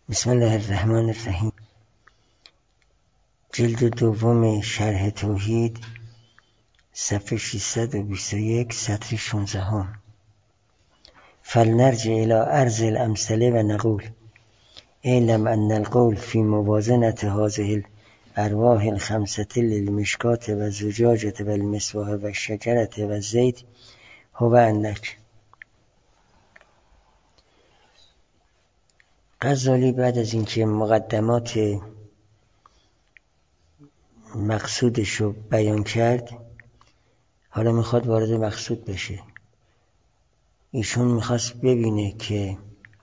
بسم الله الرحمن الرحیم. جلد دوم شرح توحید، صفحه 621، سطر 16. فلنرجع الى عرض الامثله و نقول اعلم ان القول في موازنة هذه الارواح الخمسة للمشکات و الزجاجة و المصباح و الشجرة و الزیت هو انک. غزالی بعد از اینکه مقدمات مقصودش رو بیان کرد، حالا میخواد وارد مقصود بشه. ایشون میخواست ببینه که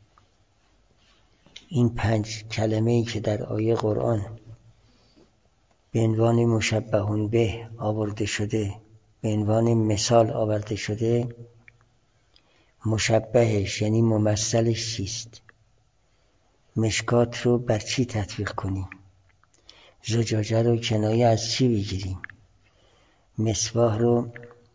این 5 کلمه‌ای که در آیه قرآن به عنوان مشبه به آورده شده، به عنوان مثال آورده شده، مشبهش یعنی ممثلش چیست؟ مشکات رو بر چی تطبیق کنیم؟ زجاجه رو کنایه از چی بگیریم؟ مصباح رو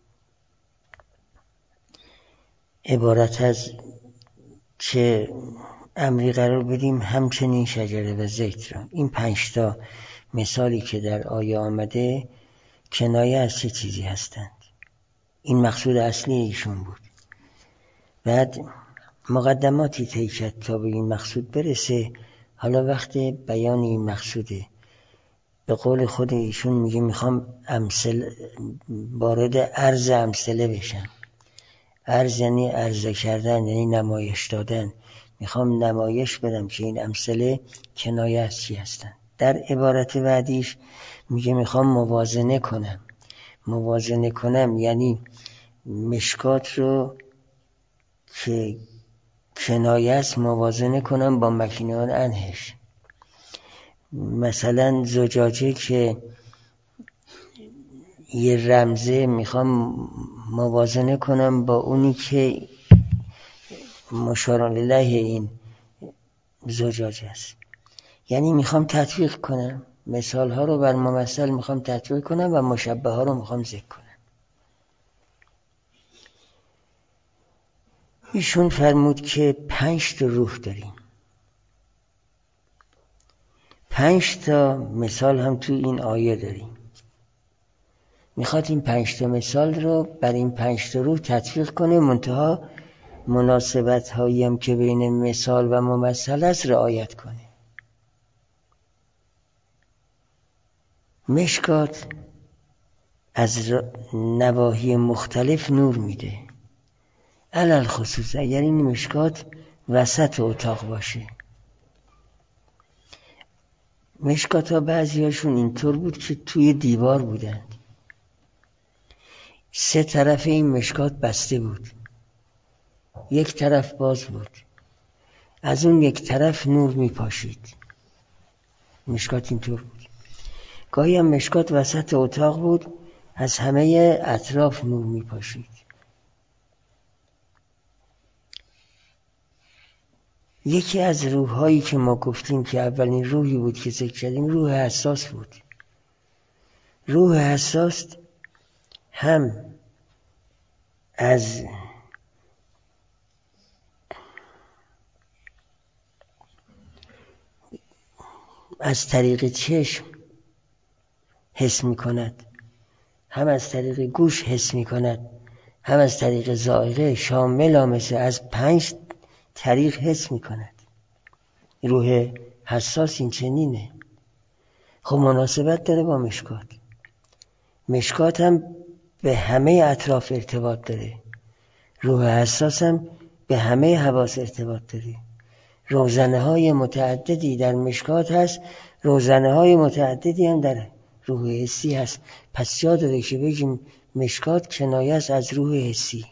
عبارت از چه امری قرار بدیم؟ همچنین شجره و زیت رو. این 5 تا مثالی که در آیه آمده کنایه از چه چیزی هستند؟ این مقصود اصلی ایشون بود. بعد مقدماتی طی کرد تا به این مقصود برسه. حالا وقت بیان این مقصوده. به قول خود ایشون میگه میخوام وارد عرض امثله بشم. عرض یعنی عرضه کردن، یعنی نمایش دادن. میخوام نمایش بدم که این امثله کنایه از چی هستن. در عبارت بعدیش میگه میخوام موازنه کنم. موازنه کنم یعنی مشکات رو که کنایه است موازنه کنم با مکنون انهش. مثلا زجاجه که یه رمزه، میخوام موازنه کنم با اونی که مشار الیه این زجاجه است. یعنی میخوام تطبیق کنم مثال ها رو بر ممثل، میخوام تطبیق کنم و مشبه ها رو میخوام ذکر کنم. ایشون فرمود که 5 تا روح داریم. 5 تا مثال هم تو این آیه داریم. میخواد این 5 تا مثال رو بر این 5 تا روح تطبیق کنه، منتها مناسبت هایی هم که بین مثال و ممثل است رعایت کنه. مشکات از نواحی مختلف نور میده. علل خصوص اگر این مشکات وسط اتاق باشه. مشکات ها بعضی هاشون اینطور بود که توی دیوار بودند. 3 طرف این مشکات بسته بود، یک طرف باز بود. از اون یک طرف نور میپاشید. مشکات اینطور بود. گاهی هم مشکات وسط اتاق بود، از همه اطراف نور میپاشید. یکی از روح‌هایی که ما گفتیم که اولین روحی بود که ذکر کردیم، روح حساس بود. روح حساس هم از طریق چشم حس می کند، هم از طریق گوش حس می کند، هم از طریق ذائقه. شامل مثل از 5 طریق حس می کند. روح حساس این چنینه. خب مناسبت داره با مشکات. مشکات هم به همه اطراف ارتباط داره. روح حساس هم به همه حواس ارتباط داره. روزنه های متعددی در مشکات هست، روزنه های متعددی هم در روح حسی هست. پس یاد داره که بگیم مشکات کنایه است از روح حسی.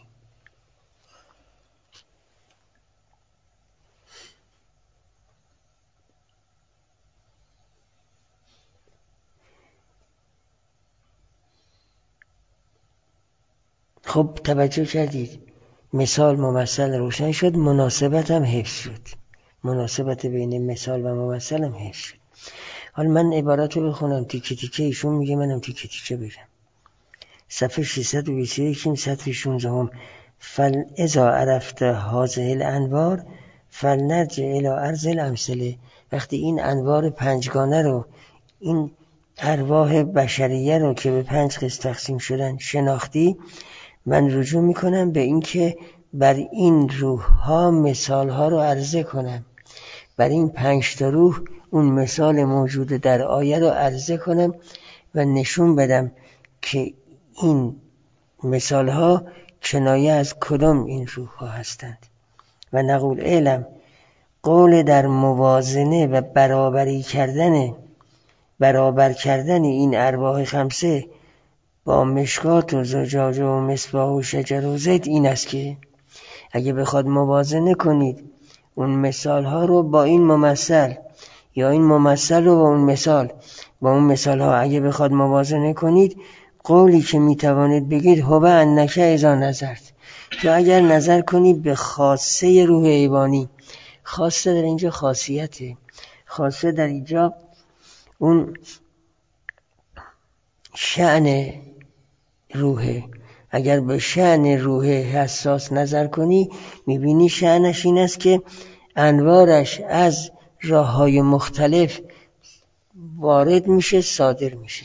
خب توجه کردید مثال ممثل روشن شد، مناسبت هم حفظ شد. مناسبت بین مثال و ممثل هم حفظ شد. حالا من عبارت رو بخونم تیکه تیکه. ایشون میگه منم تیکه تیکه بگم. صفحه 621 سطر 16. فاذا عرفت هذه الانوار فلنرجع الی ارض الامثله. وقتی این انوار پنجگانه رو، این ارواح بشریه رو که به 5 قسم تقسیم شدن شناختی، من رجوع میکنم به این که بر این روح ها مثال ها رو عرضه کنم، بر این 5 تا روح اون مثال موجود در آیه رو عرضه کنم و نشون بدم که این مثال ها کنایه از کدام این روح ها هستند. و نقول علم، قول در موازنه و برابر کردن این ارواح 5 با مشکات و زجاجه و مصباح و شجر و زید این است که اگه بخواد موازنه کنید اون مثال ها رو با این ممثل، یا این ممثل رو با اون مثال، با اون مثال ها اگه بخواد موازنه کنید، قولی که میتوانید بگید هو انک اذا نظرت، تو اگر نظر کنید به خاصه روح حیوانی. خاصه در اینجا خاصیته، خاصه در اینجا اون شأن روحه. اگر به شأن روح حساس نظر کنی میبینی شأنش این است که انوارش از راه‌های مختلف وارد میشه، صادر میشه،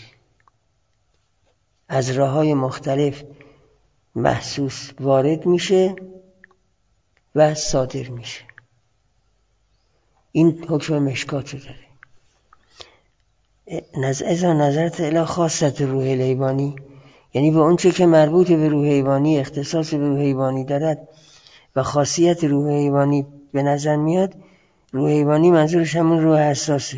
از راه‌های مختلف محسوس وارد میشه و صادر میشه. این حکم مشکات رو داره. اذا نظرت الی خاصت روح الحیوانی، یعنی به اون چه که مربوط به روح حیوانی، اختصاص به روح حیوانی دارد و خاصیت روح حیوانی به نظر میاد. روح حیوانی منظورش همون روح حساسه.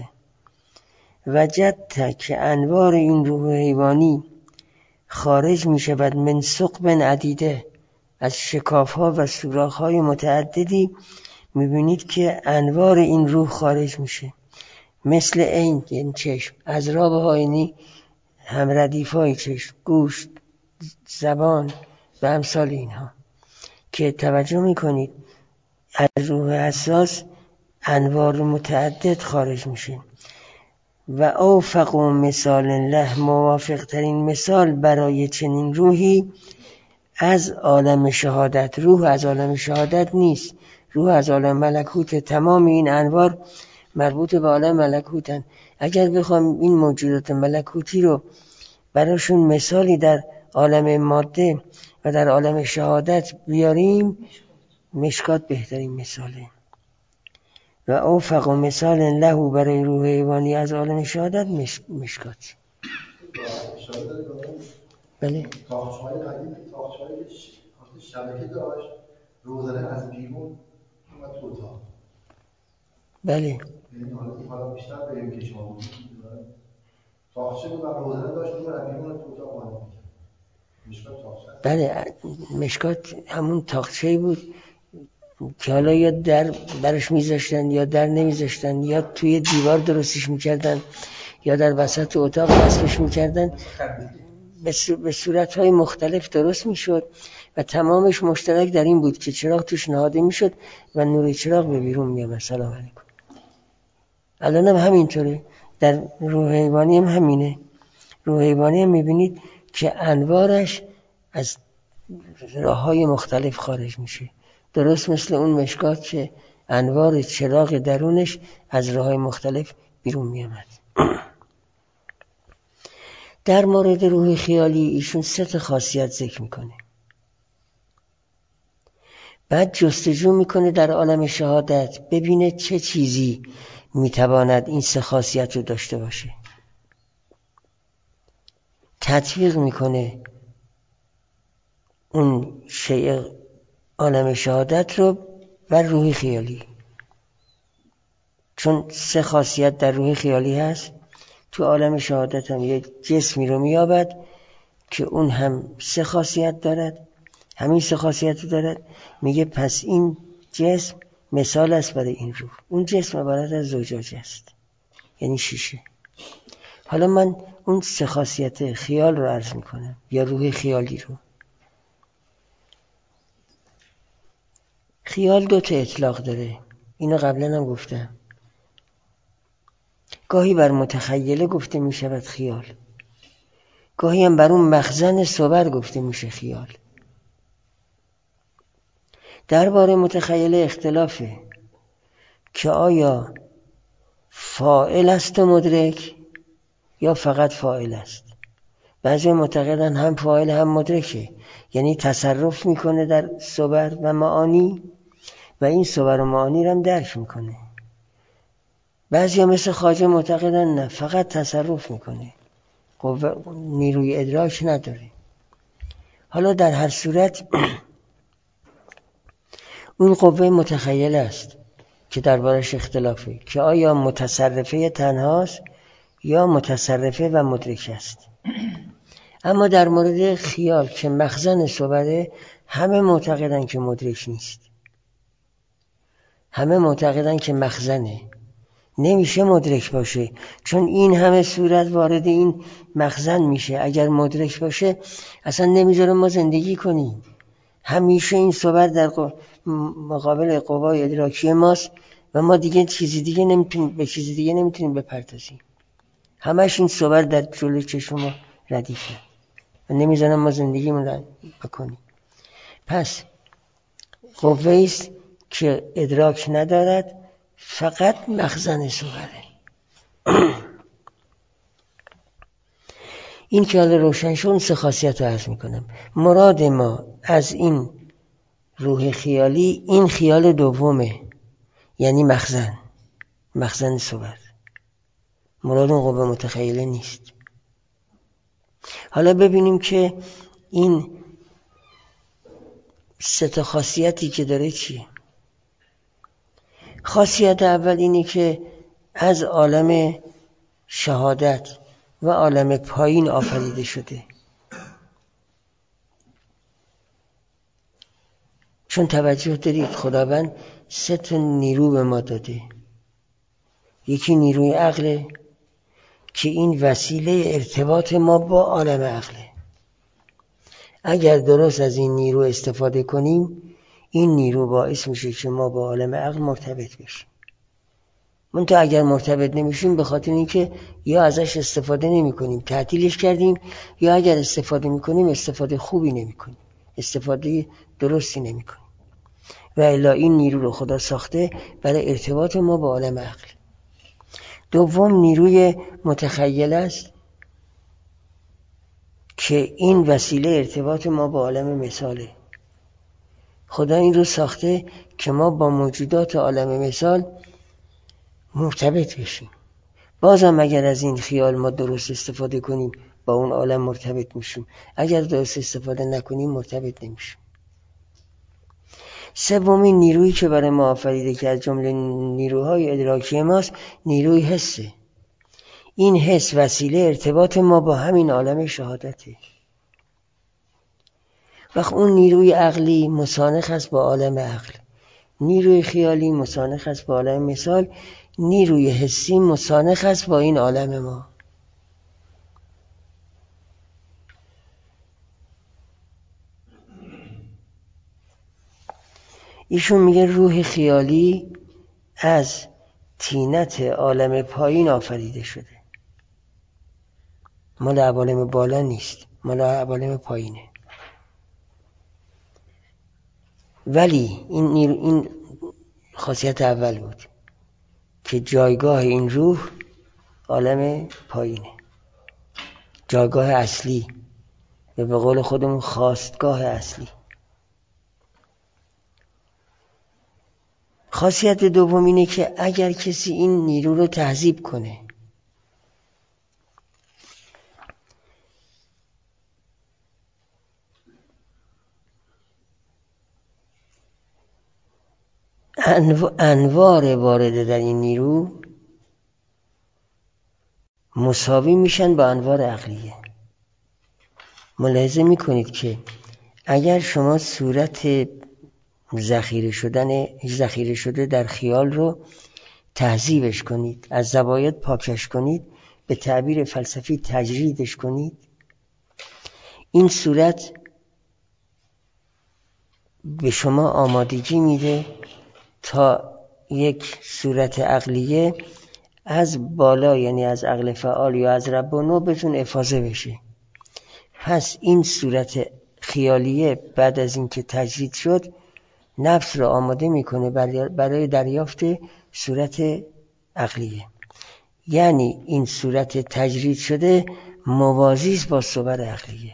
وجدت که انوار این روح حیوانی خارج می شود من ثقب عدیده، از شکاف ها و سوراخ های متعددی. میبینید که انوار این روح خارج میشه، مثل عین، یعنی چشم، از رابه های هم ردیف های چشم، گوشت، زبان و امثال اینها، که توجه میکنید از روح حساس انوار متعدد خارج میشه. و اوفق مثال له، موافق ترین مثال برای چنین روحی از عالم شهادت. روح از عالم شهادت نیست، روح از عالم ملکوت. تمام این انوار مربوط به عالم ملکوتن. اگر بخوام این موجودات ملکوتی رو براشون مثالی در عالم ماده و در عالم شهادت بیاریم، مشکات بهترین مثاله. و اوفق مثال له برای روح حیوانی از عالم شهادت مشکات. بله. تاخچه‌های قدیم، تاخچه‌هایی که شبکه داشت، روزانه از بیرون اومد تو اتاق. بله. یعنی حالا بیشتر بریم که شما تاخچه بود و روزانه داشت رو از بیرون تو اتاق وارد می‌کرد. مشکات تاخچه. بله، مشکات همون تاخچه‌ای بود که حالا یا در برش میذاشتن یا در نمیذاشتن، یا توی دیوار درستش میکردن یا در وسط اتاق وصلش میکردن. به صورتهای مختلف درست میشد و تمامش مشترک در این بود که چراغ توش نهاده میشد و نور چراغ به بیرون میاد. سلام علیکم. الان هم همینطوره، در روح حیوانی هم همینه. روح حیوانی هم میبینید که انوارش از راههای مختلف خارج میشه، درست مثل اون مشکات که انوار چراغ درونش از راههای مختلف بیرون میامد. در مورد روح خیالی ایشون 3 خاصیت ذکر میکنه. بعد جستجو میکنه در عالم شهادت ببینه چه چیزی میتواند این 3 خاصیت رو داشته باشه. تطبیق میکنه اون شیء عالم شهادت رو بر روح خیالی، چون 3 خاصیت در روح خیالی هست. تو عالم شهادت هم یک جسمی رو میابد که اون هم 3 خاصیت دارد، همین 3 خاصیت رو دارد. میگه پس این جسم مثال است برای این روح. اون جسم عبارت از زجاجه است، یعنی شیشه. حالا من اون 3 خاصیت خیال رو عرض میکنم، یا روح خیالی رو. خیال 2 اطلاق داره، اینو قبلا هم گفتم. گاهی بر متخیله گفته می شود خیال، گاهی هم بر اون مخزن صور گفته میشه خیال. درباره متخیله اختلافه. که آیا فاعل است و مدرک یا فقط فاعل است. بعضی معتقدن هم فاعل هم مدرکه، یعنی تصرف میکنه در صور و معانی و این صور و معانی رو هم درک میکنه. بعضی مثل خواجه معتقدن نه، فقط تصرف میکنه، نیروی ادراک نداره. حالا در هر صورت اون قوه متخیله است که دربارش اختلافه که آیا متصرفه تنهاست یا متصرفه و مدرک است. اما در مورد خیال که مخزن صوره همه معتقدن که مدرک نیست، همه معتقدن که مخزنه، نمیشه مدرک باشه، چون این همه صورت وارد این مخزن میشه. اگر مدرک باشه اصلا نمیذاره ما زندگی کنیم. همیشه این صور در مقابل قوای ادراکی ماست و ما دیگه چیزی دیگه نمیتونیم، به چیزی دیگه نمیتونیم بپردازیم. همش این صور در جلوی چشم ما ردیفه و نمیذارن ما زندگیمون رو بکنیم. پس قوه است که ادراک ندارد، فقط مخزن صوره. این که حالا روشن شد، سه خاصیت رو عرض میکنم. مراد ما از این روح خیالی این خیال دومه، یعنی مخزن صور. مراد اون قوه متخیله نیست. حالا ببینیم که این سه تا خاصیتی که داره چیه. خاصیت اول اینه که از عالم شهادت و عالم پایین آفریده شده. چون توجه دارید خداوند سه تا نیرو به ما داده. یکی نیروی عقله که این وسیله ارتباط ما با عالم عقله. اگر درست از این نیرو استفاده کنیم، این نیرو باعث میشه که ما با عالم عقل مرتبط بشیم. منتها اگر مرتبط نمیشیم به خاطر اینکه یا ازش استفاده نمی کنیم، تعطیلش کردیم، یا اگر استفاده میکنیم استفاده خوبی نمی کنیم، استفاده درستی نمی کنیم. و الا این نیرو رو خدا ساخته برای ارتباط ما با عالم عقل. دوم نیروی متخیل است که این وسیله ارتباط ما با عالم مثاله. خدا این رو ساخته که ما با موجودات عالم مثال مرتبط بشیم. بازم اگر از این خیال ما درست استفاده کنیم با اون عالم مرتبط میشیم، اگر درست استفاده نکنیم مرتبط نمیشیم. سومین نیرویی که برای ما آفریده که از جمله نیروهای ادراکی ماست، نیروی حسه. این حس وسیله ارتباط ما با همین عالم شهادته. وقت اون نیروی عقلی مسانخ است با عالم عقل، نیروی خیالی مسانخ است با عالم مثال، نیروی حسی مسانخ است با این عالم ما. ایشون میگه روح خیالی از طینت عالم پایین آفریده شده، مال عوالم بالا نیست، مال عوالم پایینه. ولی این خاصیت اول بود که جایگاه این روح عالم پایینه، جایگاه اصلی و به قول خودمون خواستگاه اصلی. خاصیت دوم اینه که اگر کسی این نیرو رو تهذیب کنه، انوار وارده در این نیرو مساوی میشن با انوار عقلیه. ملاحظه میکنید که اگر شما صورت ذخیره شده در خیال رو تهذیبش کنید، از زوایای پاکش کنید، به تعبیر فلسفی تجریدش کنید، این صورت به شما آمادگی میده تا یک صورت عقلیه از بالا، یعنی از عقل فعال یا از رب و نو بتون افاضه بشه. پس این صورت خیالیه بعد از اینکه تجرید شد نفس را آماده میکنه برای دریافت صورت عقلیه. یعنی این صورت تجرید شده موازی است با صور عقلیه.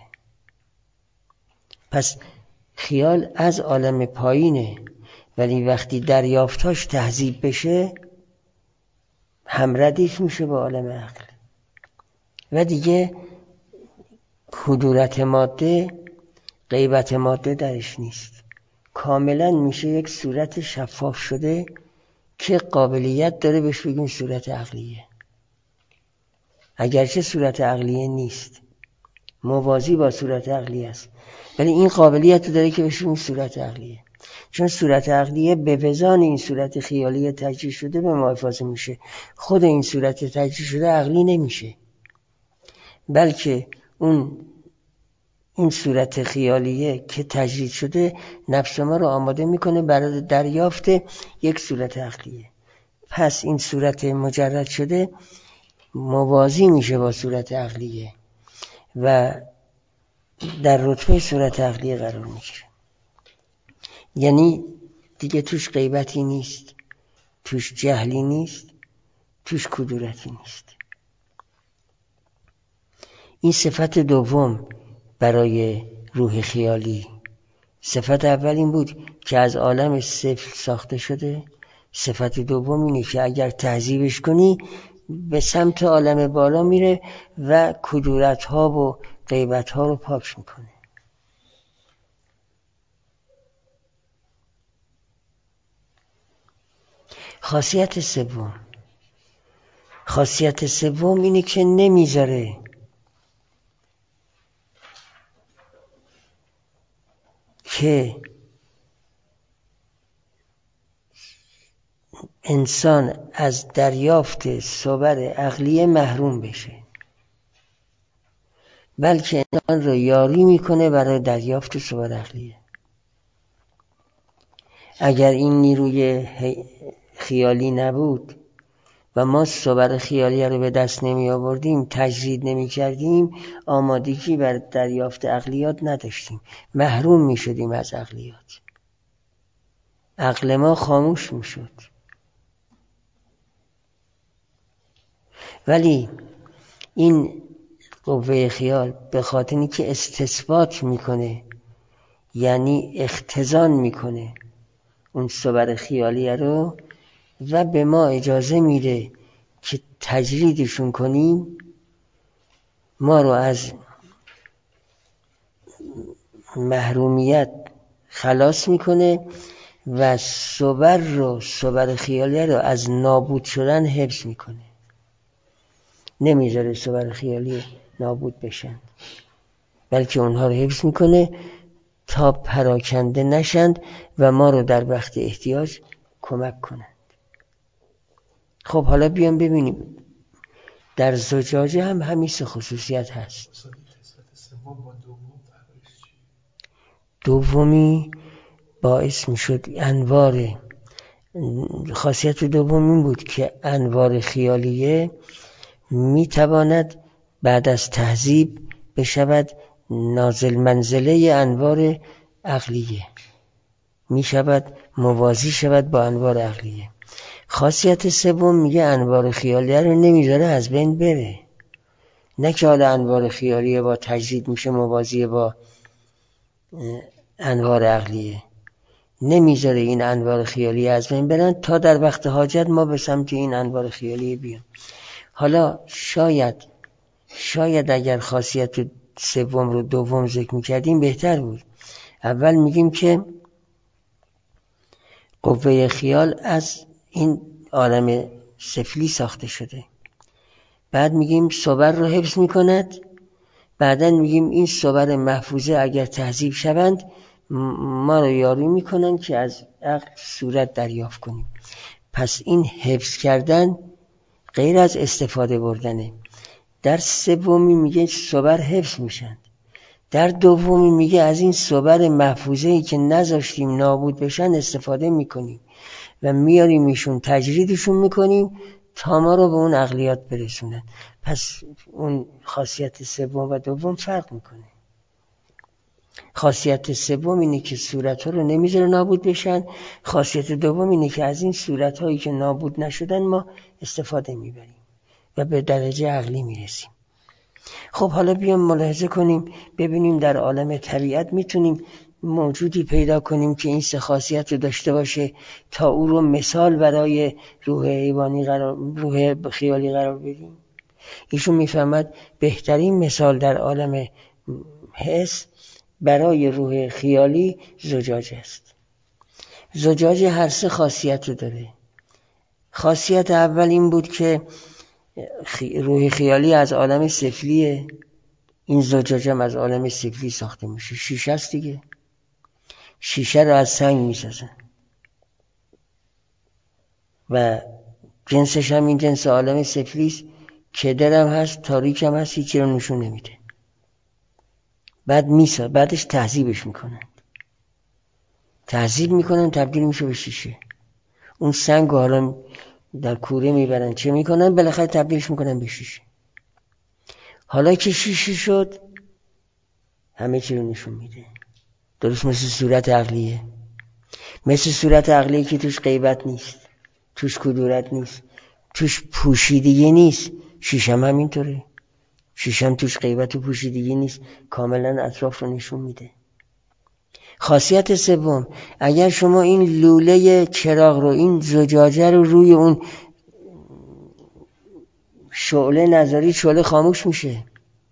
پس خیال از عالم پایینه، ولی وقتی دریافتاش تهذیب بشه هم ردیف میشه با عالم عقل و دیگه کدورت ماده، غیبت ماده درش نیست. کاملا میشه یک صورت شفاف شده که قابلیت داره بهش بگیم صورت عقلیه، اگرچه صورت عقلیه نیست، موازی با صورت عقلیه است، ولی این قابلیت داره که بهش بگیم صورت عقلیه. چون صورت عقلیه به وزان این صورت خیالی تجرید شده به ما افاضه میشه. خود این صورت تجرید شده عقلی نمیشه، بلکه این صورت خیالیه که تجرید شده نفس ما رو آماده میکنه برای دریافت یک صورت عقلیه. پس این صورت مجرد شده موازی میشه با صورت عقلیه و در رتبه صورت عقلیه قرار میگیره. یعنی دیگه توش غیبتی نیست، توش جهلی نیست، توش کدورتی نیست. این صفت دوم برای روح خیالی. صفت اول این بود که از عالم صفر ساخته شده. صفت دوم اینه که اگر تهذیبش کنی به سمت عالم بالا میره و کدورت ها و غیبت ها رو پاک میکنه. خاصیت سوم اینه که نمیذاره که انسان از دریافت صور عقلیه محروم بشه، بلکه انسان رو یاری میکنه برای دریافت صور عقلیه. اگر این نیروی خیالی نبود و ما صور خیالی رو به دست نمی آوردیم، تجرید نمی کردیم، آمادگی بر دریافت عقلیات نداشتیم، محروم می شدیم از عقلیات، عقل ما خاموش می شد. ولی این قوه خیال به خاطر اینکه استثبات میکنه، یعنی اختزان میکنه اون صور خیالی رو و به ما اجازه میده که تجریدشون کنیم، ما رو از محرومیت خلاص میکنه و صور خیالی رو از نابود شدن حفظ میکنه. نمیذاره صور خیالی نابود بشن، بلکه اونها رو حفظ میکنه تا پراکنده نشند و ما رو در وقت احتیاج کمک کنند. خب حالا بیام ببینیم در زجاجه هم همین سه خصوصیت هست. دومی باعث میشد انوار، خاصیت دوم این بود که انوار خیالیه میتواند بعد از تهذیب بشود نازل منزله انوار عقلیه، میشود موازی شود با انوار عقلیه. خاصیت سوم میگه انوار خیالیه رو نمیذاره از بین بره، نه که حالا انوار خیالیه با تجدید میشه موازی با انوار عقلیه، نمیذاره این انوار خیالیه از بین برن تا در وقت حاجت ما به سمت این انوار خیالیه بیام. حالا شاید اگر خاصیت سوم رو دوم ذکر میکردیم بهتر بود. اول میگیم که قوه خیال از این عالم سفلی ساخته شده، بعد میگیم صور رو حفظ میکند، بعدن میگیم این صور محفوظه اگر تهذیب شوند ما رو یاری میکنن که از عقل صورت دریافت کنیم. پس این حفظ کردن غیر از استفاده بردنه. در سومی میگه صور حفظ میشن، در دومی میگه از این صور محفوظه‌ای که نذاشتیم نابود بشن استفاده میکنیم و میاریم ایشون تجریدشون میکنیم تا ما رو به اون عقلیات برسونن. پس اون خاصیت سوم و دوم فرق میکنه. خاصیت سوم اینه که صورت‌ها رو نمیذاره نابود بشن. خاصیت دوم اینه که از این صورت‌هایی که نابود نشدن ما استفاده میبریم و به درجه عقلی میرسیم. خب حالا بیام ملاحظه کنیم ببینیم در عالم طبیعت میتونیم موجودی پیدا کنیم که این سه خاصیت رو داشته باشه تا او رو مثال برای روح حیوانی روح خیالی قرار بدیم. ایشون میفهمد بهترین مثال در عالم حس برای روح خیالی زجاجه است. زجاجه هر سه خاصیت رو داره. خاصیت اول این بود که روح خیالی از عالم سفلیه، این زجاجه هم از عالم سفلی ساخته میشه. شیشه است دیگه، شیشه رو از سنگ میسازن و جنسش هم این جنس عالم سفلی است، کدر هم هست، تاریک هم هست، هیچی رو نشون نمیده. بعدش تهذیبش میکنن، تبدیل میشه به شیشه. اون سنگ رو حالا در کوره میبرن چه میکنن، بالاخره تبدیلش میکنن به شیشه. حالا که شیشه شد همه چی رو نشون میده. درست مثل صورت عقلیه، مثل صورت عقلیه که توش غیبت نیست، توش کدورت نیست، توش پوشیدگی نیست. شیشم هم اینطوره، شیشم توش غیبت و پوشیدگی نیست، کاملا اطراف رو نشون میده. خاصیت سوم، اگر شما این لوله چراغ رو، این زجاجه رو روی اون شعله نذاری، شعله خاموش میشه.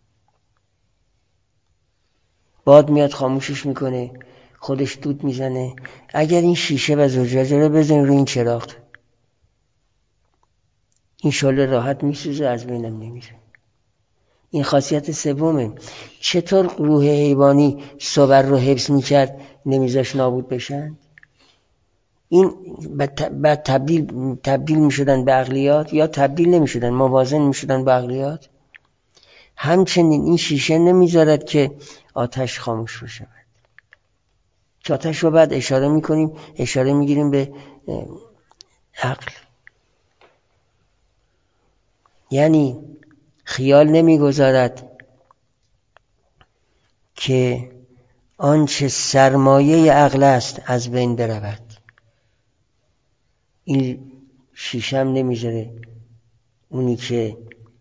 باد میاد خاموشش میکنه، خودش دود میزنه. اگر این شیشه و زجاجه رو بزنید روی این چراغ، این شعله راحت میسوزه، از بینم نمیره. این خاصیت سومه. چطور روح حیوانی صور رو حفظ میکرد نمیذاش نابود بشن؟ این بعد تبدیل میشدن به عقلیات یا تبدیل نمیشدن، موازن میشدن به عقلیات. همچنین این شیشه نمیذارد که آتش خاموش بشه. که آتش رو بعد اشاره میگیریم به عقل. یعنی خیال نمیگذارد که آنچه سرمایه عقل است از بین برود. این شیشم نمیذاره اونی که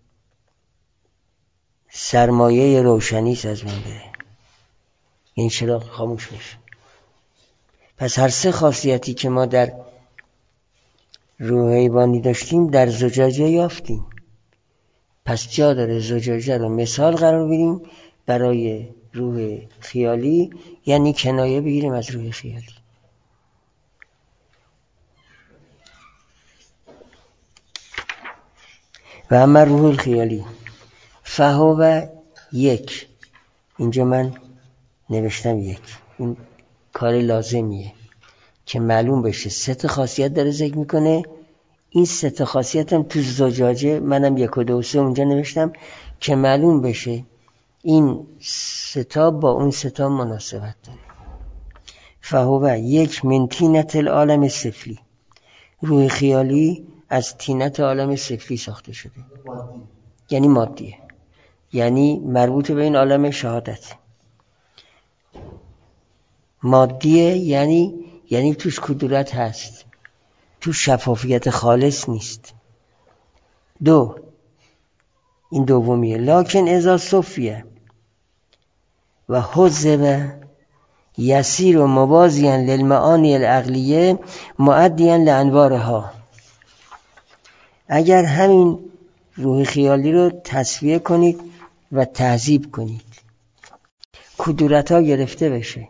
سرمایه روشنی است از بین بره، این چراغ خاموش میشه. پس هر سه خاصیتی که ما در روح حیوانی داشتیم در زجاجه یافتیم. پس جا داره زجاجه رو مثال قرار بدیم برای روح خیالی، یعنی کنایه بگیریم از روح خیالی. و اما روح خیالی فهو یک، اینجا من نوشتم یک، این کار لازمیه که معلوم بشه سه تا خاصیت داره ذکر میکنه. این سه تا خاصیت هم تو زجاجه منم 1 و 2 و 3 اونجا نوشتم که معلوم بشه این سه تا با اون سه تا مناسبت داره. فهو یک من طینت العالم سفلی، روح خیالی از طینت عالم سفلی ساخته شده، یعنی مادیه، یعنی مربوط به این عالم شهادت. مادیه یعنی توش کدورت هست، توش شفافیت خالص نیست. این دومیه. لکن اذا صفیه و حذب یسیر و موازیا للمعانی العقلیه مؤدیا لانوارها. اگر همین روح خیالی رو تصفیه کنید و تهذیب کنید، کدورت ها گرفته بشه.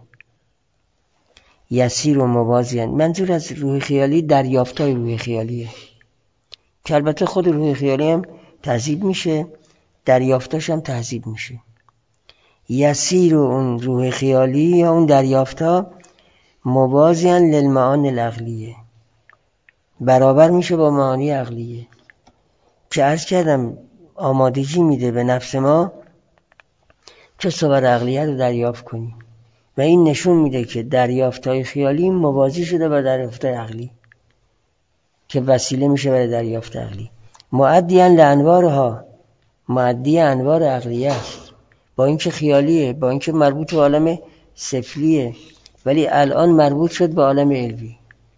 یسیر و موازیا، منظور از روح خیالی دریافتای روح خیالیه که البته خود روح خیالی هم تهذیب میشه، دریافتاش هم تهذیب میشه. یسیر و اون روح خیالی یا اون دریافتا موازیا للمعانی العقلیه، برابر میشه با معانی عقلیه که عرض کردم آمادگی میده به نفس ما که صور عقلیه رو دریافت کنیم و این نشون میده که دریافتای خیالی موازی شده با دریافتای عقلی که وسیله میشه برای دریافت عقلی. مؤدیا لانوارها، مؤدی انوار عقلیه است، با اینکه خیالیه، با اینکه مربوط به عالم سفلیه، ولی الان مربوط شد به عالم علوی.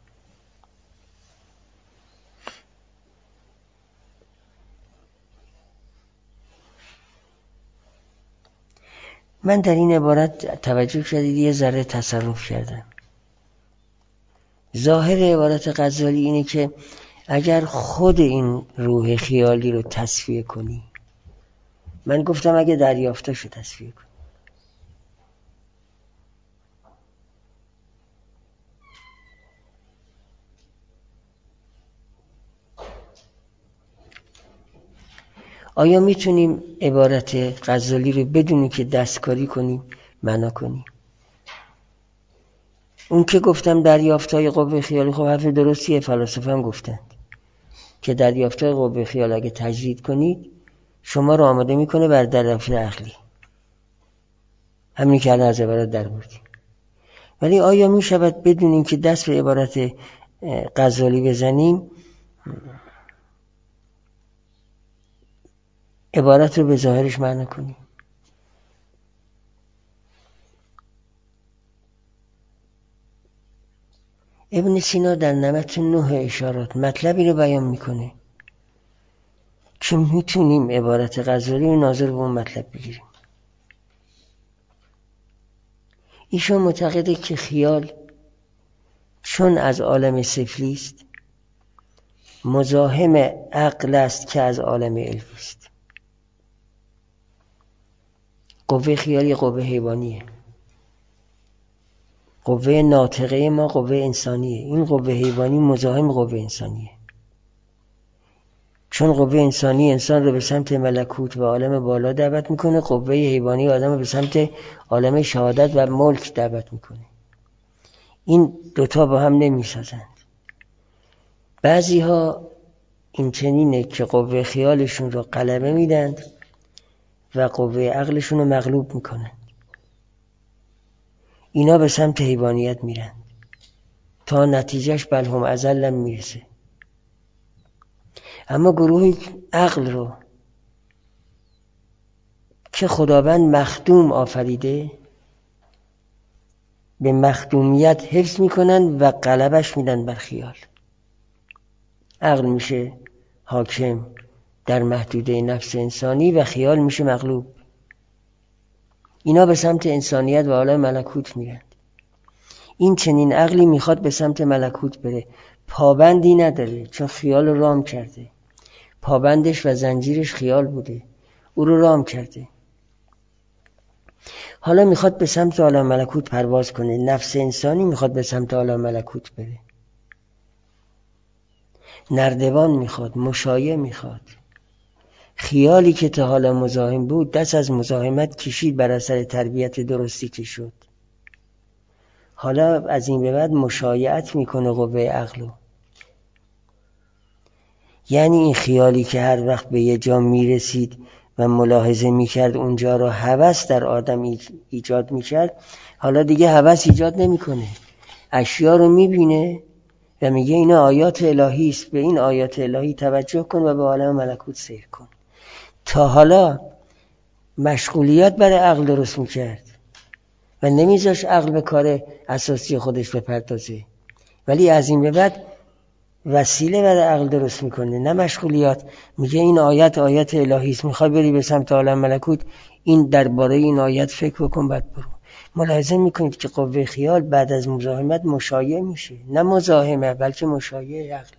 من در این عبارت توجه کردید یه ذره تصرف کردم. ظاهر عبارت غزالی اینه که اگر خود این روح خیالی رو تصفیه کنی، من گفتم اگه دریافتاشو تصفیه کنی، آیا میتونیم عبارت غزالی رو بدونی که دستکاری کنیم معنا کنیم؟ اون که گفتم دریافتای قوه خیالی، خب حرف درستیه، فلاسفه هم گفتند که دریافتای قوه خیال اگه تجدید کنید شما رو آماده میکنه بر دریافت عقلی، همین که الان از عبارت در بردیم. ولی آیا میشود بدونیم که دست به عبارت غزالی بزنیم، عبارت رو به ظاهرش معنا کنیم؟ ابن سینا در نمط 9 اشارات مطلبی رو بیان میکنه که میتونیم عبارت غزالی رو ناظر به اون مطلب بگیریم. ایشون معتقده که خیال چون از عالم سفلی است مزاحم عقل است که از عالم علوی است. قوه خیالی قوه حیوانیه، قوه ناطقه ما قوه انسانیه، این قوه حیوانی مزاحم قوه انسانیه. چون قوه انسانی انسان رو به سمت ملکوت و عالم بالا دعوت میکنه، قوه حیوانی آدم رو به سمت عالم شهادت و ملک دعوت میکنه. این دوتا با هم نمیسازند. بعضی ها این چنینه که قوه خیالشون رو غلبه میدند و قوه عقلشون رو مغلوب میکنند. اینا به سمت حیوانیت میرن تا نتیجهش بل هم اضل میرسه. اما گروه عقل رو که خداوند مخدوم آفریده به مخدومیت حفظ میکنن و غلبش میدن بر خیال. عقل میشه حاکم در محدوده نفس انسانی و خیال میشه مغلوب. اینا به سمت انسانیت و عالم ملکوت میرن. این چنین عقلی میخواد به سمت ملکوت بره، پابندی نداره چون خیال رو رام کرده. پابندش و زنجیرش خیال بوده، او رو رام کرده. حالا میخواد به سمت عالم ملکوت پرواز کنه. نفس انسانی میخواد به سمت عالم ملکوت بره. نردبان میخواد، مشایع میخواد. خیالی که تا حالا مزاحم بود دست از مزاحمت کشید، بر اثر تربیت درستی که شد. حالا از این به بعد مشایعت میکنه قوه عقلو. یعنی این خیالی که هر وقت به یه جا میرسید و ملاحظه میکرد اونجا رو هوس در آدم ایجاد میکرد، حالا دیگه هوس ایجاد نمیکنه. اشیا رو میبینه و میگه اینا آیات الهی است، به این آیات الهی توجه کن و به عالم ملکوت سیر کن. تا حالا مشغولیت برای عقل درست میکرد و نمیذاش عقل به کار اساسی خودش بپردازه، ولی از این به بعد وسیله برای عقل درست میکنه، نه مشغولیات. میگه این آیت آیت الهی است، میخوای بری به سمت عالم ملکوت، این درباره این آیت فکر بکن بعد برو. ملاحظه میکنید که قوه خیال بعد از مزاحمت مشایع میشه، نه مزاحمه بلکه مشایع عقله.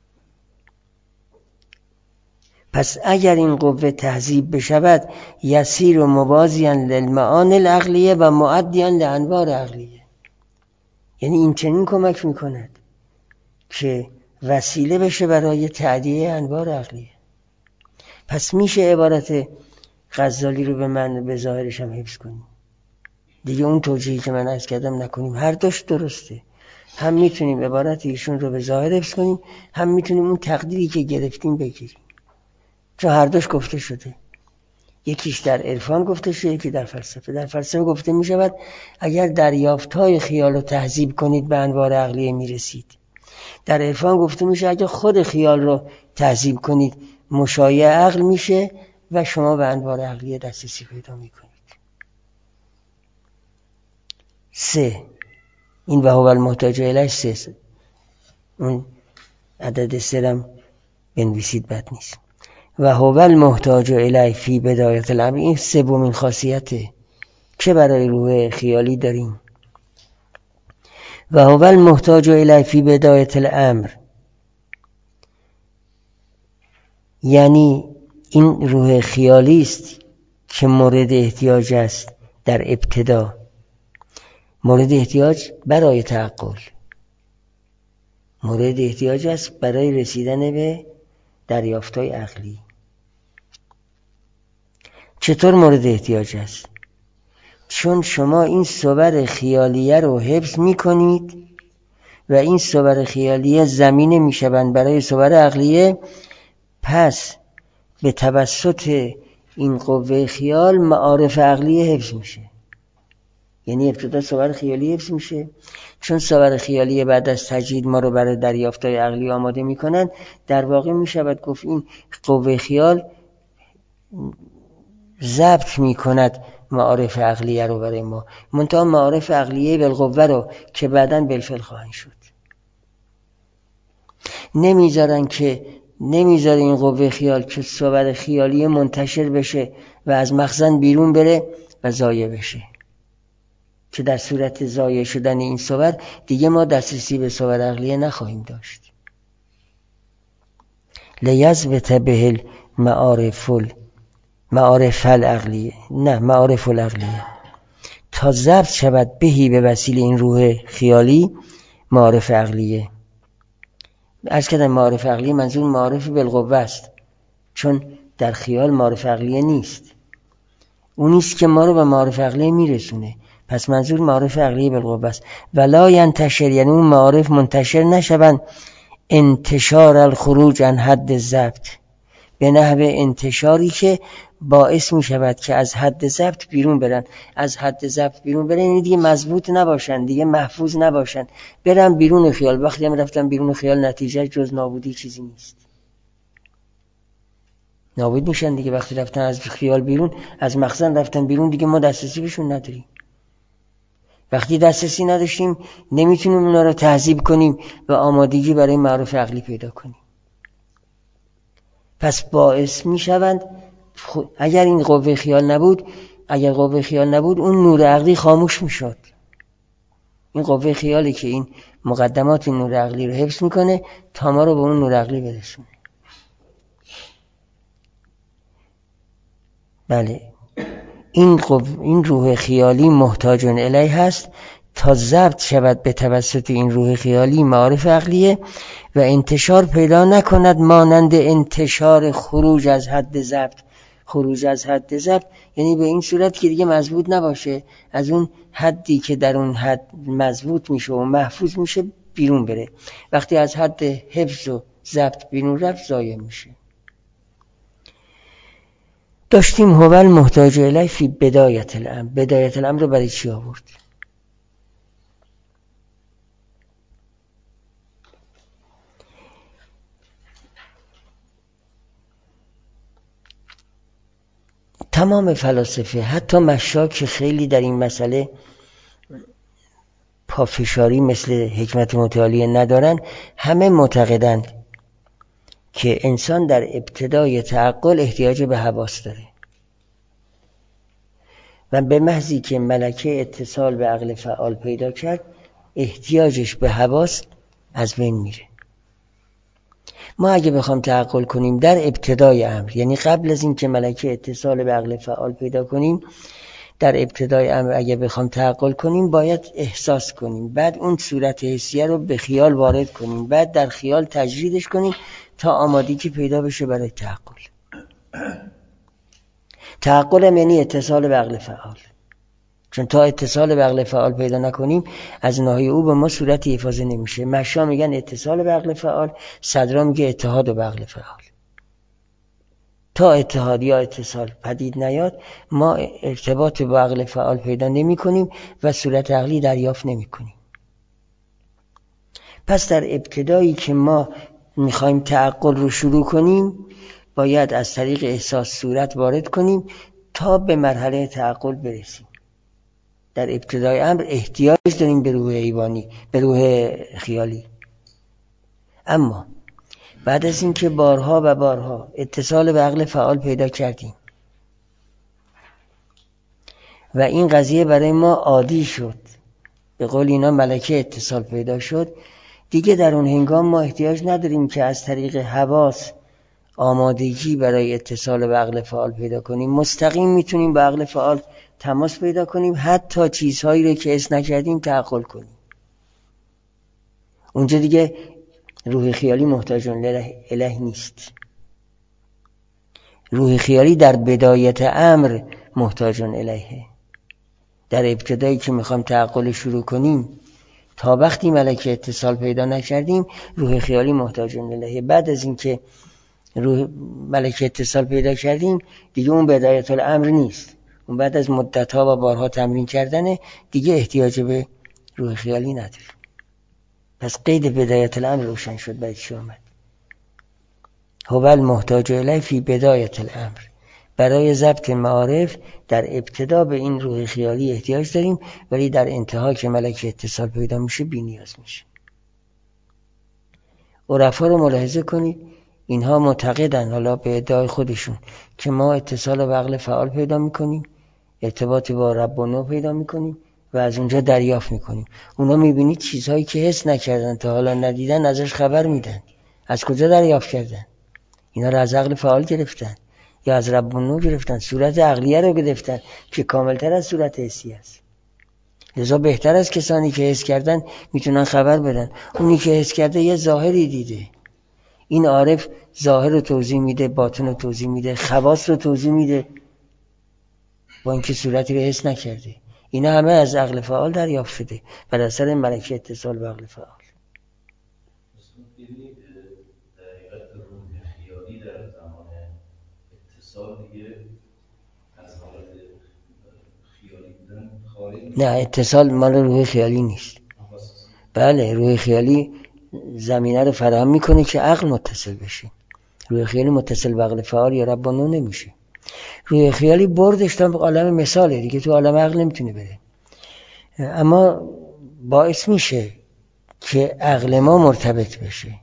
پس اگر این قوه تهذیب بشود یسیر و موازیاً للمعانی العقلیه و مؤدیاً لانوار عقلیه. یعنی این چنین کمک میکند که وسیله بشه برای تعدیه انوار عقلیه. پس میشه عبارت غزالی رو به ظاهرش هم حفظ کنیم دیگه. اون توجیهی که من عرض کردم نکنیم. هر دوش درسته. هم میتونیم عبارت ایشون رو به ظاهر حفظ کنیم، هم میتونیم اون تقدیری که گرفتیم بگیریم، چون هر دوش گفته شده. یکیش در عرفان گفته شده، یکی در فلسفه. در فلسفه گفته میشود اگر دریافت‌های خیال رو تهذیب کنید به انوار عقلیه میرسید. در عرفان گفته میشه اگه خود خیال رو تهذیب کنید مشایع عقل میشه و شما به انوار عقلیه دسترسی پیدا میکنید. 3. این و هو المحتاج الیه 3. اون عدد 3 هم بنویسید بد نیست. و هو المحتاج الیه فی بدایت الامر. این سومین خاصیته که برای روح خیالی داریم. و هو المحتاج الیه فی بدایت الامر، یعنی این روح خیالی است که مورد احتیاج است در ابتدا، مورد احتیاج برای تعقل، مورد احتیاج است برای رسیدن به دریافت‌های عقلی. چطور مورد احتیاج است؟ چون شما این صور خیالیه رو حفظ می‌کنید و این صور خیالیه زمینه می‌شوند برای صور عقلیه، پس به توسط این قوه خیال معارف عقلیه حفظ میشه. یعنی ابتدا صور خیالی حفظ میشه، چون صور خیالی بعد از تجدید ما رو برای دریافت‌های عقلی آماده میکنن، در واقع میشود گفت این قوه خیال ضبط میکند معارف عقلیه رو برای ما، منتها معارف عقلیه بالقوه رو که بعداً بالفعل خواهند شد. نمیذاره این قوه خیال که صور خیالی منتشر بشه و از مخزن بیرون بره و ضایع بشه، که در صورت ضایع شدن این صور دیگه ما دسترسی به صور عقلیه نخواهیم داشت. لیضبط به معارف العقلیه، نه معارف العقلیه، تا ضبط شود بهی به وسیله این روح خیالی معارف عقلیه. عرض کردم معارف عقلیه منظور معارف بالقوه است، چون در خیال معارف عقلیه نیست، اونیست که ما رو به معارف عقلیه میرسونه. پس منظور معارف عقلیه بالقوه است. ولا ینتشر، یعنی اون معارف منتشر نشوند انتشار الخروج عن حد ضبط، به نحو انتشاری که باعث می شود که از حد ضبط بیرون برن. از حد ضبط بیرون برن یعنی دیگه مضبوط نباشن، دیگه محفوظ نباشن، برن بیرون خیال. وقتی هم رفتن بیرون خیال نتیجه جز نابودی چیزی نیست، نابود میشن دیگه. وقتی رفتن از خیال بیرون، از مخزن رفتن بیرون، دیگه ما دسترسی بهشون نداریم. وقتی دسترسی نداشتیم نمیتونیم اونا رو تهذیب کنیم و آمادگی برای معرفت عقلی پیدا کنیم. پس باعث میشوند اگر این قوه خیال نبود اون نور عقلی خاموش میشد. این قوه خیالی که این مقدمات نور عقلی رو حفظ میکنه تا ما رو به اون نور عقلی برسونه. بله، این روح خیالی محتاج الیه هست تا ضبط شود به توسط این روح خیالی معارف عقلیه و انتشار پیدا نکند مانند انتشار خروج از حد ضبط. خروج از حد ضبط یعنی به این صورت که دیگه مضبوط نباشه، از اون حدی که در اون حد مضبوط میشه و محفوظ میشه بیرون بره. وقتی از حد حفظ و ضبط بیرون رفت ضایع میشه. داشتیم هو المحتاج الیه فی بدایت الامر. بدایت الامر رو برای چی آورد؟ تمام فلاسفه، حتی مشاک خیلی در این مسئله پافشاری مثل حکمت متعالیه ندارن، همه معتقدند که انسان در ابتدای تعقل احتیاج به حواس داره و به محضی که ملکه اتصال به عقل فعال پیدا کرد احتیاجش به حواس از بین میره. ما اگه بخوام تعقل کنیم در ابتدای امر، یعنی قبل از این که ملکه اتصال به عقل فعال پیدا کنیم، در ابتدای امر اگه بخوام تعقل کنیم باید احساس کنیم، بعد اون صورت حسیه رو به خیال وارد کنیم، بعد در خیال تجریدش کنیم تا آمادگی پیدا بشه برای تعقل. تعقل هم یعنی اتصال به عقل فعال، چون تا اتصال به عقل فعال پیدا نکنیم از ناحیه او به ما صورتی افاضه نمیشه. مشا میگن اتصال به عقل فعال، صدرا میگه اتحاد به عقل فعال. تا اتحاد یا اتصال پدید نیاد ما ارتباط با عقل فعال پیدا نمی کنیم و صورت عقلی دریافت نمی کنیم. پس در ابتدایی که ما میخوایم تعقل رو شروع کنیم باید از طریق احساس صورت وارد کنیم تا به مرحله تعقل برسیم. در ابتدای امر احتیاج داریم به روح حیوانی، به روح خیالی. اما بعد از اینکه بارها و بارها اتصال به عقل فعال پیدا کردیم و این قضیه برای ما عادی شد، به قول اینا ملکه اتصال پیدا شد، دیگه در اون هنگام ما احتیاج نداریم که از طریق حواس آمادگی برای اتصال به عقل فعال پیدا کنیم. مستقیم میتونیم با عقل فعال تماس پیدا کنیم، حتی چیزهایی رو که حس نکردیم تعقل کنیم. اونجا دیگه روح خیالی محتاج اله نیست. روح خیالی در بدایت امر محتاج الهه. در ابتدایی که میخوام تعقل شروع کنیم تا وقتی ملکه اتصال پیدا نکردیم روح خیالی محتاج الهه. بعد از اینکه روح ملکه اتصال پیدا کردیم دیگه اون بدایت الامر نیست، اون بعد از مدت‌ها و بارها تمرین کردنه، دیگه احتیاج به روح خیالی نداریم. پس قید بدایت الامر روشن شد. بعد چی آمد؟ هو المحتاج الیه فی بدایت الامر. برای ضبط معارف در ابتدا به این روح خیالی احتیاج داریم، ولی در انتها که ملکه اتصال پیدا میشه بی نیاز میشه. عرفا رو ملاحظه کنید، اینها معتقدن، حالا به ادعای خودشون، که ما اتصال به عقل فعال پیدا میکنیم، ارتباط با رب و نو پیدا میکنیم و از اونجا دریافت میکنیم. اونا میبینید چیزهایی که حس نکردن تا حالا ندیدن ازش خبر میدن. از کجا دریافت کردن؟ اینا رو از عقل فعال گرفتن یا از رب و نو گرفتن، صورت عقلیه رو گرفتن که کاملتر از صورت حسی است. لذا بهتر از کسانی که حس کردن میتونن خبر بدن. اونی که حس کرده یه ظاهری دیده، این عارف ظاهر رو توضیح میده، باطن رو توضیح میده، خواص رو توضیح میده، با اینکه صورتی رو حس نکرده. اینا همه از عقل فعال دریافت شده بر اثر ملکه اتصال به عقل فعال. دقیقت روح خیالی در زمان اتصال دیگه از حالت خیالی بودن خارج. نه، اتصال مال روح خیالی نیست. بله، روح خیالی زمینه رو فراهم میکنه که عقل متصل بشه. روح خیالی متصل به عقل فعال یا رب و نو نمیشه. روح خیالی بردش تا عالم مثاله دیگه، تو عالم عقل نمیتونه بره، اما باعث میشه که عقل ما مرتبط بشه.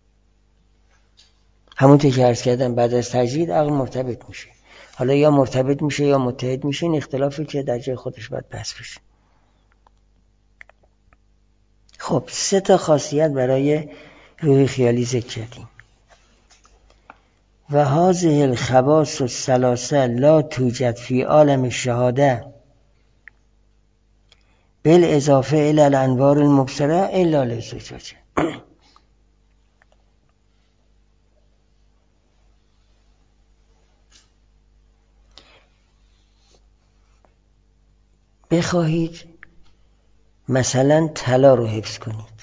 همونطور که عرض کردم بعد از تجرید عقل مرتبط میشه. حالا یا مرتبط میشه یا متحد میشه، این اختلافی که در جای خودش باید بحث بشه. خب 3 خاصیت برای روح خیالی ذکر کردیم. و هذه الخواص الثلاثه لا توجد فی عالم الشهاده بالاضافه الی الانوار المبصره الا للزجاجه. بخواهید مثلا طلا رو حفظ کنید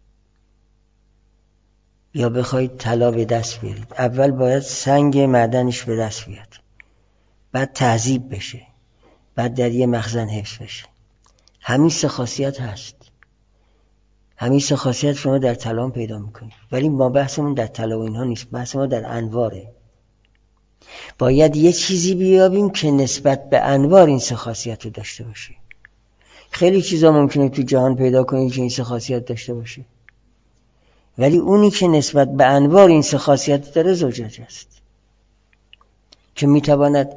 یا بخواید طلا به دست بیارید، اول باید سنگ معدنش به دست بیاد، بعد تهذیب بشه، بعد در یه مخزن حفظ بشه. همین 3 خاصیت هست. همین 3 خاصیت شما در طلا پیدا میکنید، ولی ما بحثمون در طلا و اینها نیست، بحث ما در انواره. باید یه چیزی بیابیم که نسبت به انوار این 3 خاصیت رو داشته باشه. خیلی چیزا ممکنه تو جهان پیدا کنید که این 3 خاصیت داشته باشه، ولی اونی که نسبت به انوار این 3 خاصیت داره زجاجه است که میتواند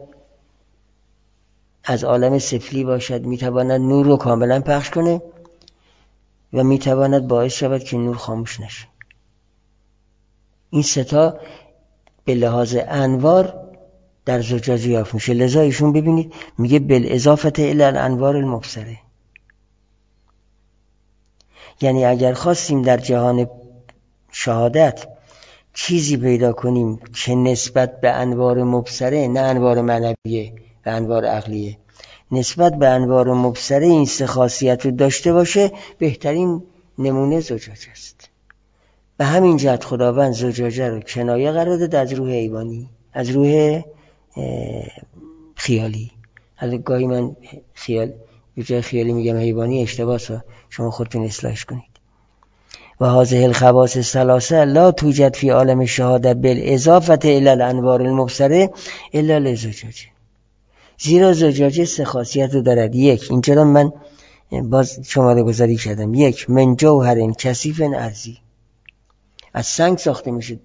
از عالم سفلی باشد، میتواند نور رو کاملا پخش کنه و میتواند باعث شود که نور خاموش نشه. این 3 تا به لحاظ انوار در زجاجه یافت میشه. لذا ایشون ببینید میگه بالاضافه الی الانوار المبصره، یعنی اگر خواستیم در جهان شهادت چیزی پیدا کنیم که نسبت به انوار مبصره، نه انوار معنویه و انوار عقلیه، نسبت به انوار مبصره این 3 خاصیت رو داشته باشه، بهترین نمونه زجاجه است. به همین جهت خداوند زجاجه رو کنایه قرار داد از روح حیوانی، از روح خیالی. حالا گاهی من به جای خیالی میگم حیوانی، اشتباهه، شما خودتون اصلاحش کنید. و هذه الخواص الثلاثه لا توجد فی عالم الشهاده بالاضافه الی الانوار المبصره الا للزجاجه. زیرا زجاجه 3 خاصیت رو دارد. 1، اینجا رو من باز شماره گذاری کردم. 1، من جوهر کثیف ارضی، از سنگ ساخته میشه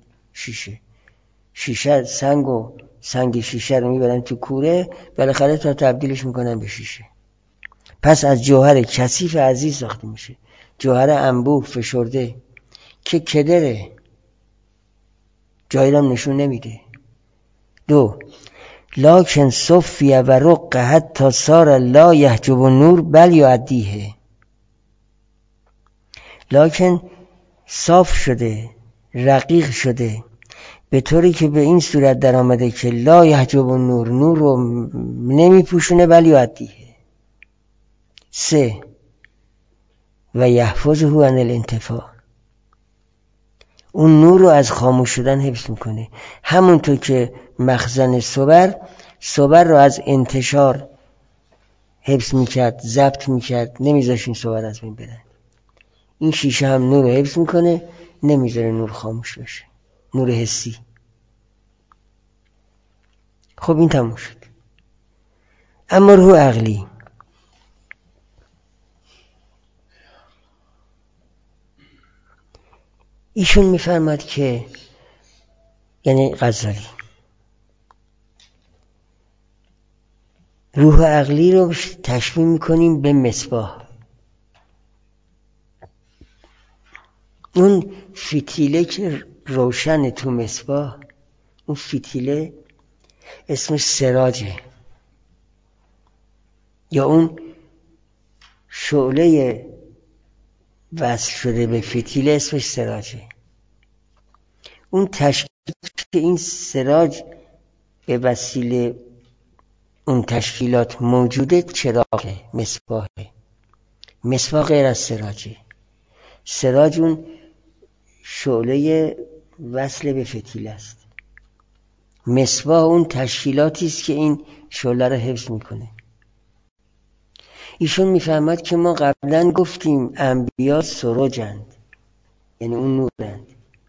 شیشه سنگ شیشه رو میبرن تو کوره، بالاخره تا تبدیلش میکنن به شیشه. پس از جوهر کثیف ارضی ساخته میشه، جوهر انبوه فشرده که کدره، جایی رو نشون نمیده. 2، لکن صفیه و رق حتی صار لا یحجب النور بل یعدیه. لکن صاف شده، رقیق شده، به طوری که به این صورت در آمده که لا یحجب النور، نور رو نمی پوشونه بل یعدیه. 3، و یحفظه عن الانتفاع، اون نور رو از خاموش شدن حفظ میکنه. همونطور که مخزن صبر رو از انتشار حفظ میکرد، ضبط میکرد، نمیذاشت این صبر از بین برن. این شیشه هم نور رو حفظ میکنه، نمیذاره نور خاموش بشه، نور حسی. خب این تموم شد. اما روح عقلی، ایشون میفرماد که، یعنی غزالی، روح عقلی رو تشبیه میکنیم به مصباح. اون فتیله که روشن تو مصباح، اون فتیله اسمش سراجه، یا اون شعله وصل شده به فتیله اسمش سراجه. اون تشکیل که این سراج به وسیله اون تشکیلات موجوده چراغه، مصباحه. مصباح غیر از سراجه. سراج اون شعله وصل به فتیله است. مصباح اون تشکیلاتی است که این شعله رو حفظ میکنه. ایشون میفهمد که ما قبلا گفتیم انبیا سروجند، یعنی اون نورند.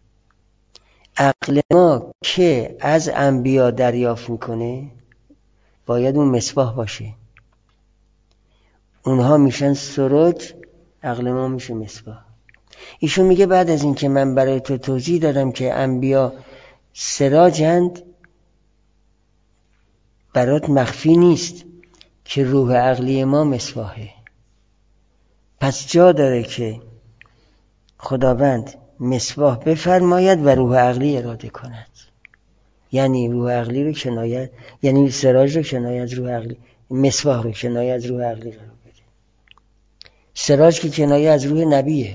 عقل ما که از انبیا دریافت میکنه باید اون مصباح باشه. اونها میشن سروج، عقل ما میشه مصباح. ایشون میگه بعد از این که من برای تو توضیح دادم که انبیا سراجند، برات مخفی نیست که روح عقلی ما مصباحه. پس جا داره که خداوند مصباح بفرماید و روح عقلی اراده کند. یعنی روح عقلی رو کنایه، یعنی سراج رو کنایه از روح عقلی، مصباح رو کنایه از روح عقلی قرار بده. سراج که کنایه از روح نبیه،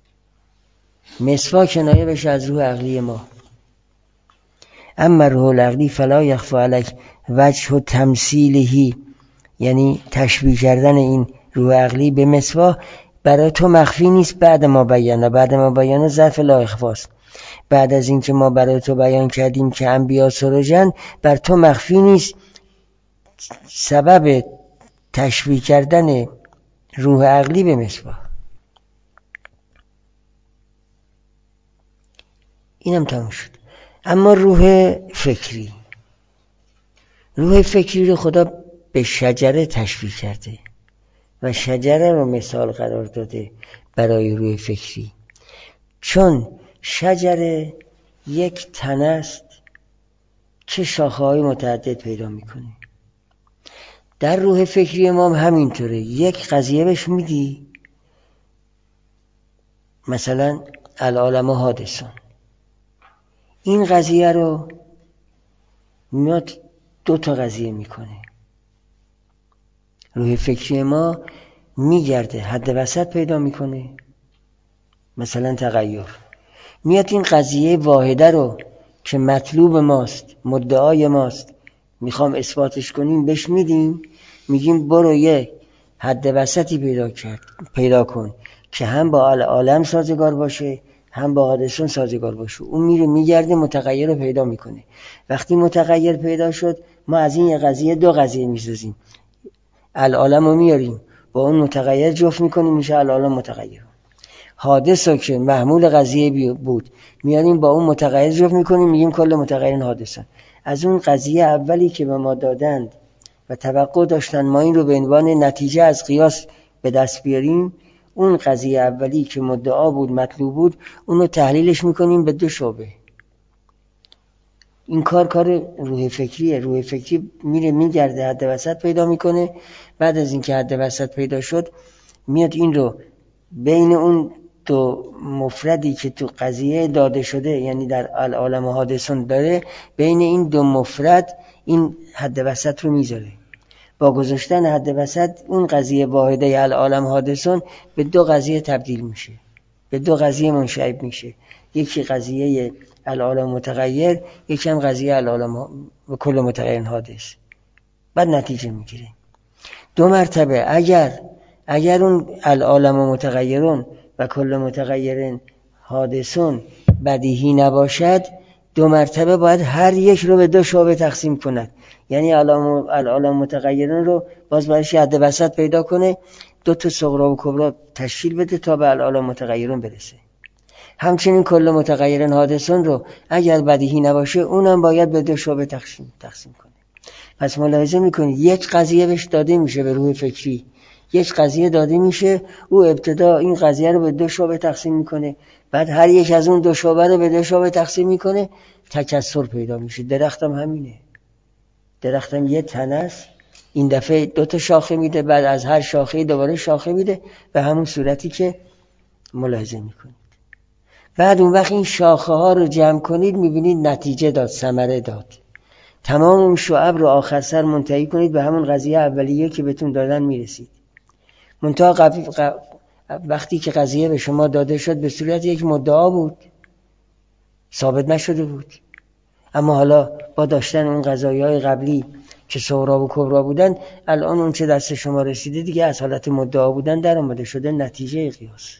مصباح کنایه بشه از روح عقلی ما. اما روح العقلی فلا یخفی علیک وجه تمثیلهی، یعنی تشبیه کردن این روح عقلی به مصباح برای تو مخفی نیست. بعد ما بیان ظرف لا اخفاست. بعد از این که ما برای تو بیان کردیم که انبیا سروجن، بر تو مخفی نیست سبب تشبیه کردن روح عقلی به مصباح. اینم تموم شد. اما روح فکری، روح فکری رو خدا به شجره تشبیه کرده و شجره رو مثال قرار داده برای روح فکری، چون شجره یک تنه است که شاخه‌های متعدد پیدا میکنه. در روح فکری ما همینطوره. یک قضیه بهش میدی، مثلا العالم حادثون، این قضیه رو میاد 2 تا قضیه میکنه. روح فکری ما میگرده حد وسط پیدا میکنه، مثلا تغییر. میاد این قضیه واحده رو که مطلوب ماست، مدعای ماست، میخوام اثباتش کنیم، بهش میدیم، میگیم برو یه حد وسطی پیدا کن که هم با عالم سازگار باشه هم با حادثون سازگار باشه. اون میره میگرده متغیر رو پیدا میکنه. وقتی متغیر پیدا شد، ما از این یه قضیه 2 قضیه میسازیم. العالم رو میاریم با اون متغیر جفت میکنیم، میشه العالم متغیر. حادث رو که محمول قضیه بود میاریم با اون متغیر جفت میکنیم، میگیم کل متغیرین حادثن. از اون قضیه اولی که به ما دادند و توقع داشتن ما این رو به عنوان نتیجه از قیاس به دست بیاریم، اون قضیه اولی که مدعا بود مطلوب بود اون رو تحلیلش میکنیم به دو شعبه. این کار روح فکریه. روح فکری میره میگرده حد وسط پیدا میکنه، بعد از اینکه حد وسط پیدا شد میاد این رو بین اون دو مفردی که تو قضیه داده شده، یعنی در العالم حادثون داره، بین این دو مفرد این حد وسط رو میذاره. با گذاشتن حد وسط اون قضیه واحده العالم حادثون به دو قضیه تبدیل میشه، به دو قضیه منشعب میشه. یکی قضیه العالم متغیر، یکی هم قضیه العالم و کل متغیر حادث. بعد نتیجه میگیره. دو مرتبه اگر اون العالم متغیرون و کل متغیر حادثون بدیهی نباشد، دو مرتبه باید هر یک رو به دو شعبه تقسیم کند. یعنی العالم متغیرون رو باز برایش حد وسط پیدا کنه، دو تا صغری و کبری تشکیل بده تا به العالم متغیرون برسه. همچنین کل متغیرن حادثون رو اگر بدیهی نباشه اونم باید به دو شعبه تقسیم کنه. پس ملاحظه میکنید یک قضیه بهش داده میشه به روح فکری، یک قضیه داده میشه، او ابتدا این قضیه رو به دو شعبه تقسیم میکنه، بعد هر یک از اون دو شعبه رو به دو شعبه تقسیم میکنه، تکثر پیدا میشه. درختم همینه. درختم یه تنه است، این دفعه دو تا شاخه میده، بعد از هر شاخه دوباره شاخه میده، به همون صورتی که ملاحظه میکنید. بعد اون وقت این شاخه ها رو جمع کنید میبینید نتیجه داد، ثمره داد. تمام اون شعب رو آخر سر منتهی کنید به همون قضیه اولیه که بهتون دادن میرسید. منتها وقتی که قضیه به شما داده شد به صورت یک مدعا بود، ثابت نشده بود، اما حالا با داشتن اون قضایای قبلی که صغری و کبری بودن، الان اون چه دست شما رسیده دیگه از حالت مدعا بودن در اومده شده نتیجه قیاس.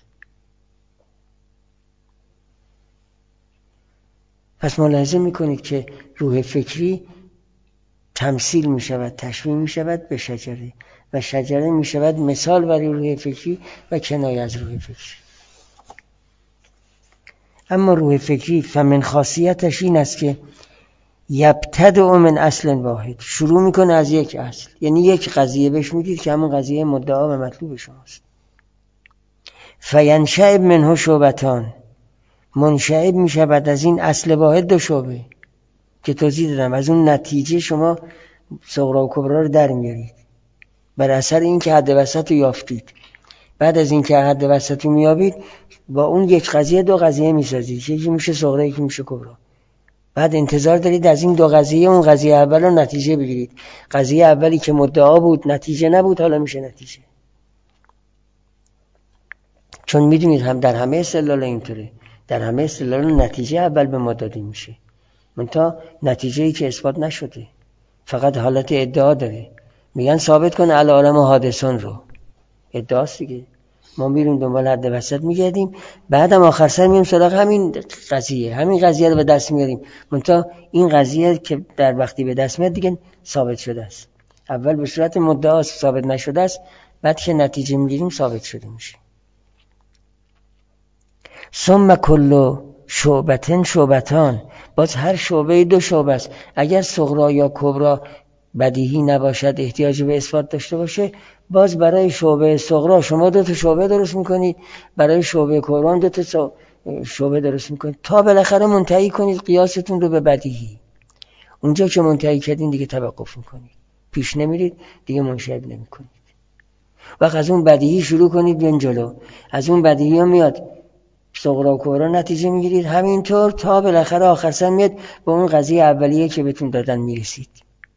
پس ملاحظه میکنید که روح فکری تمثیل میشود، تشبیه میشود به شجره و شجره میشود مثال برای روح فکری و کنایه از روح فکری. اما روح فکری فمن خاصیتش این است که یبتدع من اصل واحد، شروع میکنه از یک اصل، یعنی یک قضیه بهش میدید که همون قضیه مدعا و مطلوب شماست. فینشعب منه شعبتان، منشعب میشود از این اصل واحد دو شعبه که توضیح دادم. از اون نتیجه شما صغری و کبری رو در میارید بر اثر این که حد وسط رو یافتید. بعد از این که حد وسط رو میابید با اون یک قضیه دو قضیه میسازید، یکی میشه صغری یکی میشه کبری. بعد انتظار دارید از این دو قضیه اون قضیه اول رو نتیجه بگیرید. قضیه اولی که مدعا بود نتیجه نبود، حالا میشه نتیجه. چون میدونید هم در همه استدلال اینطوره، در همه استدلال نتیجه اول به ما داده میشه، منتها نتیجه‌ای که اثبات نشده، فقط حالت ادعا داره. میگن ثابت کن العالم حادثون رو، ادعاست دیگه. ما میریم دنبال حد وسط میگردیم، بعدم آخر سر میریم سراغ همین قضیه رو به دست میاریم، منتها این قضیه که در وقتی به دست میاد دیگه ثابت شده است. اول به صورت مدعا ثابت نشده است، بعد که نتیجه میگیریم ثابت شده میشه. ثم کل شعبتان، باز هر شعبه دو شعبه است. اگر صغری یا کبری بدیهی نباشد، احتیاج به اثبات داشته باشه، باز برای شعبه صغری شما دو تا شعبه درست میکنید، برای شعبه کبری دو تا شعبه درست میکنید تا بالاخره منتهی کنید قیاستون رو به بدیهی. اونجا که منتهی کردین دیگه توقف میکنید، پیش نمیرید، دیگه منشعب نمیکنید. وقت از اون بدیهی شروع کنید بیان جلو، از اون بدیهی ها میاد صغری و کبری نتیجه میگیرید، همینطور تا بالاخره آخر سر میاد به اون قضیه اولیه که بهتون دادن میرسید.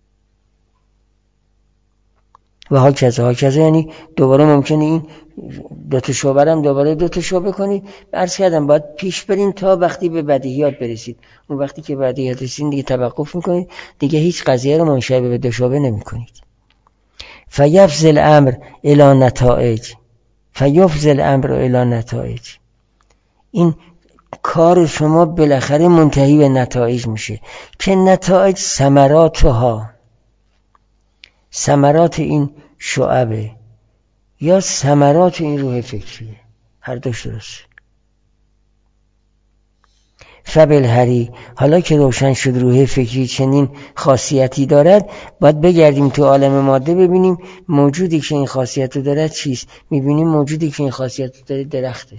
و هاکذا یعنی دوباره ممکنه این دو تا شعبه هم دوباره دو تا شعبه کنید. عرض کردم باید پیش برین تا وقتی به بدیهیات برسید. اون وقتی که بدیهیات رسیدین دیگه توقف میکنید، دیگه هیچ قضیه رو منشعب به دو شعبه نمیکنید. فیفضل الامر الی نتایج، این کار شما بالاخره منتهی به نتایج میشه که نتایج ثمرات این شعبه یا ثمرات این روح فکریه، هر دوش درسته. فبالهری، حالا که روشن شد روح فکری چنین خاصیتی دارد، باید بگردیم تو عالم ماده ببینیم موجودی که این خاصیت رو دارد چیست. میبینیم موجودی که این خاصیت رو داره درخته.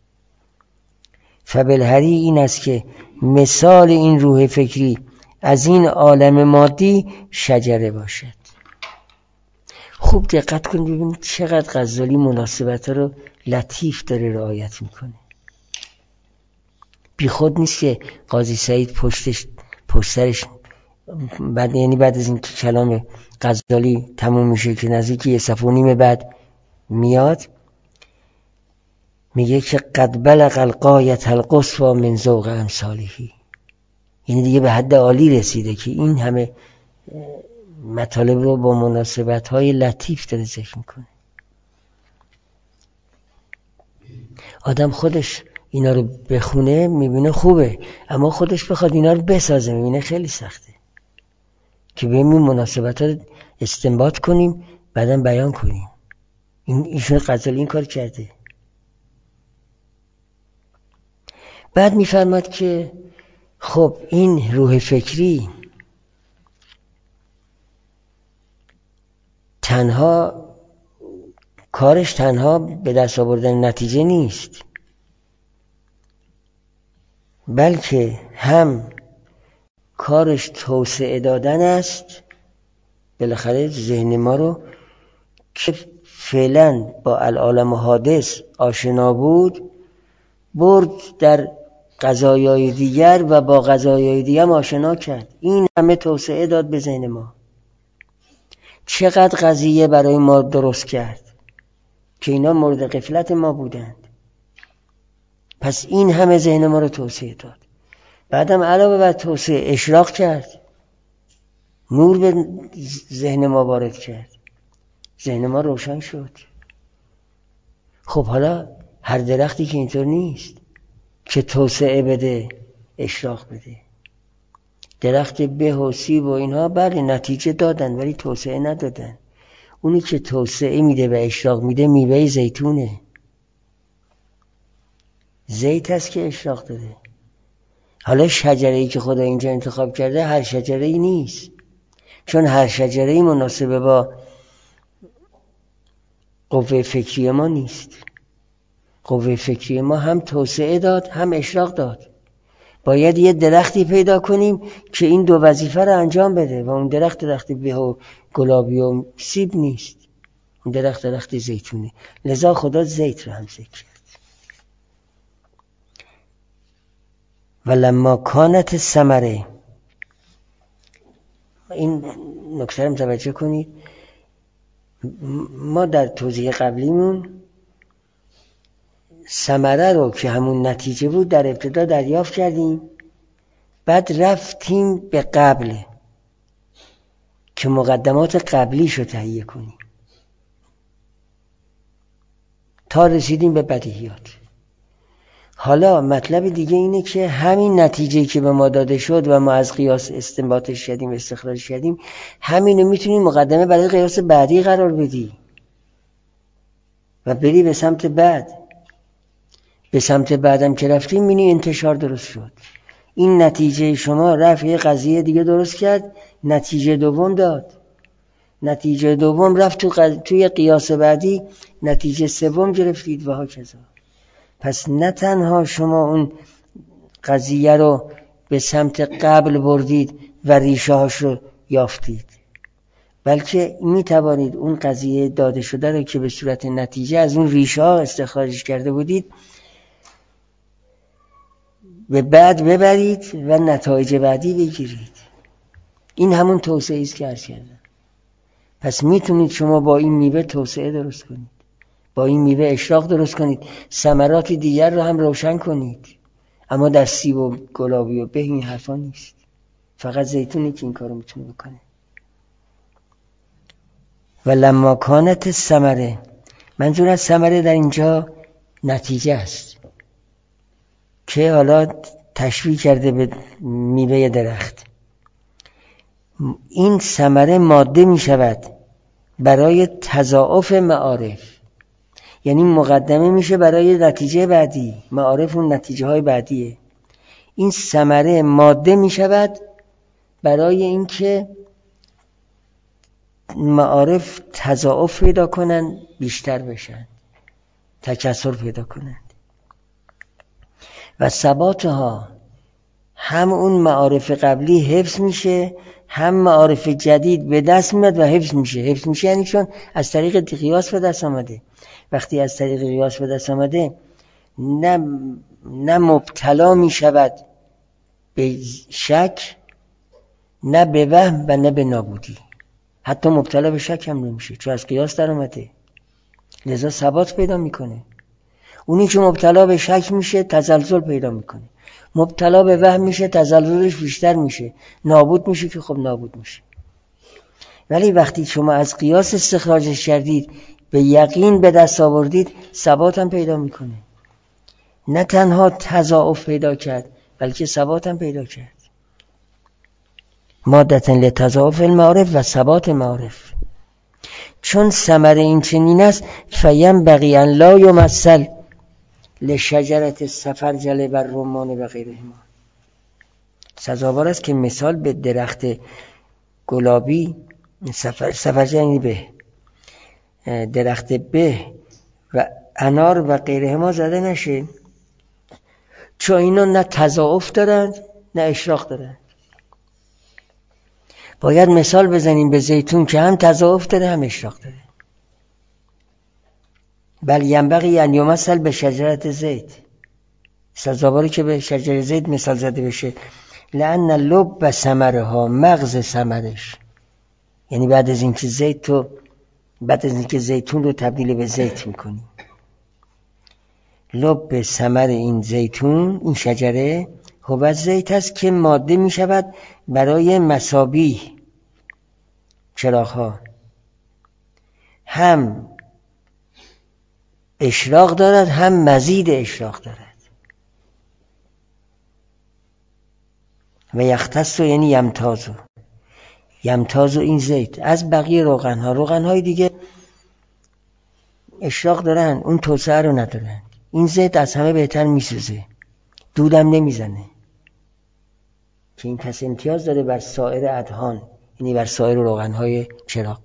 فبالهری این است که مثال این روح فکری از این عالم مادی شجره باشد. خوب دقت کنید ببینید چقدر غزالی مناسبت رو لطیف داره رعایت میکنه. بی خود نیست که قاضی سعید پشت سرش بعد از این کلام غزالی تموم میشه که نزدیک 1.5 صفحه بعد میاد میگه که قد بلغ الغایة القصوى من ذوق امثاله، یعنی دیگه به حد عالی رسیده که این همه مطالب رو با مناسبت‌های لطیف داره ذکر میکنه. آدم خودش اینا رو بخونه میبینه خوبه، اما خودش بخواد اینا رو بسازه میبینه خیلی سخته که به این مناسبت‌ها استنباط کنیم بعدم بیان کنیم. ایشون غزالی این کار کرده. بعد میفرماد که خب این روح فکری کارش تنها به دست آوردن نتیجه نیست، بلکه هم کارش توسعه دادن است. بالاخره ذهن ما رو که فعلا با العالم حادث آشنا بود برد در قضایای دیگر و با قضایای دیگر آشنا کرد. این همه توسعه داد به ذهن ما. چقدر قضیه برای ما درست کرد که اینا مورد غفلت ما بودند. پس این همه ذهن ما رو توسعه داد. بعدم علاوه بر توسعه اشراق کرد، نور به ذهن ما وارد کرد، ذهن ما روشن شد. خب حالا هر درختی که اینطور نیست که توسعه بده اشراق بده. درخت به و سیب و اینها بله نتیجه دادن ولی توسعه ندادن. اونی که توسعه میده و اشراق میده میوه زیتونه. زیت هست که اشراق داده. حالا شجره‌ای که خدا اینجا انتخاب کرده هر شجره‌ای نیست، چون هر شجره‌ای مناسب با قوه فکری ما نیست. قوه فکری ما هم توسعه داد هم اشراق داد. باید یه درختی پیدا کنیم که این دو وظیفه رو انجام بده و اون درخت به و گلابی و سیب نیست. اون درخت زیتونه. لذا خدا زیت رو هم ذکر کرد. و لما کانت الثمره، این نکته رو توجه کنید. ما در توضیح قبلیمون ثمره رو که همون نتیجه بود در ابتدا دریافت کردیم، بعد رفتیم به قبل که مقدمات قبلیش رو تهیه کنیم تا رسیدیم به بدیهیات. حالا مطلب دیگه اینه که همین نتیجه‌ای که به ما داده شد و ما از قیاس استنباطش کردیم استخراج کردیم، همینو میتونیم مقدمه برای قیاس بعدی قرار بدی و بری به سمت بعد. به سمت بعدم که رفتیم می‌بینی انتشار درست شد. این نتیجه شما رفع قضیه دیگه درست کرد، نتیجه دوم داد. نتیجه دوم رفت توی قیاس بعدی، نتیجه سوم گرفتید و هاکذا. پس نه تنها شما اون قضیه رو به سمت قبل بردید و ریشه هاش رو یافتید، بلکه می توانید اون قضیه داده شده رو که به صورت نتیجه از اون ریشه ها استخراج کرده بودید به بعد ببرید و نتایج بعدی بگیرید. این همون توسعه است که عرض کردم. پس میتونید شما با این میوه توسعه درست کنید، با این میوه اشراق درست کنید، ثمرات دیگر رو هم روشن کنید. اما در سیب و گلابی و به این حرفا نیست. فقط زیتونی که این کارو میتونه بکنه. و لما کانت الثمره، منظور از ثمره در اینجا نتیجه است که حالا تشبیه کرده به میوه درخت. این ثمره ماده می شود برای تضاعف معارف، یعنی مقدمه میشه برای نتیجه بعدی. معارف اون نتیجه های بعدیه. این ثمره ماده می شود برای اینکه معارف تضاعف پیدا کنن، بیشتر بشن، تکثر پیدا کنند. و ثباتها هم اون معارف قبلی حفظ میشه، هم معارف جدید به دست میاد و حفظ میشه. حفظ میشه یعنی چون از طریق قیاس به دست آمده. وقتی از طریق قیاس به دست آمده نه مبتلا میشود به شک، نه به وهم و نه به نابودی. حتی مبتلا به شک هم نمیشه چون از قیاس در اومده، لذا ثبات پیدا میکنه. اونی که مبتلا به شک میشه تزلزل پیدا میکنه، مبتلا به وهم میشه تزلزلش بیشتر میشه، نابود میشه که خب نابود میشه. ولی وقتی شما از قیاس استخراجش کردید، به یقین به دست آوردید، ثبات هم پیدا میکنه. نه تنها تضاعف پیدا کرد بلکه ثبات هم پیدا کرد. مادة لتضاعف المعارف و ثبات معارف. چون ثمره این چنین است، فینبغی ان لا یمثل لشجرة سفرجل و رمان و غیرهما. سزاوار است که مثال به درخت گلابی، سفرجل یعنی به، درخت به و انار و غیرهما زده نشه، چون اینا نه تضاعف دارند نه اشراق دارند. باید مثال بزنیم به زیتون که هم تضاعف داره هم اشراق داره. بل ینبغی ان یمثل به شجرة زیت، سزاواری که به شجره زیت مثال زده بشه. لأن لب ثمرها، مغز ثمرش، یعنی بعد از اینکه زیتون رو تبدیل به زیت میکنی، لب ثمر این زیتون، این شجره، هو زیت است که ماده میشود برای مصابیح، چراغ‌ها. هم اشراق دارد هم مزید اشراق دارد. و یختص یعنی یمتازو این زیت از بقیه روغن‌ها. روغن‌های دیگه اشراق دارن، اون توسعه رو ندارن. این زیت از همه بهتر میسوزه، دودم نمیزنه، که این پس امتیاز داره بر سایر ادهان، یعنی بر سایر روغن‌های چراغ.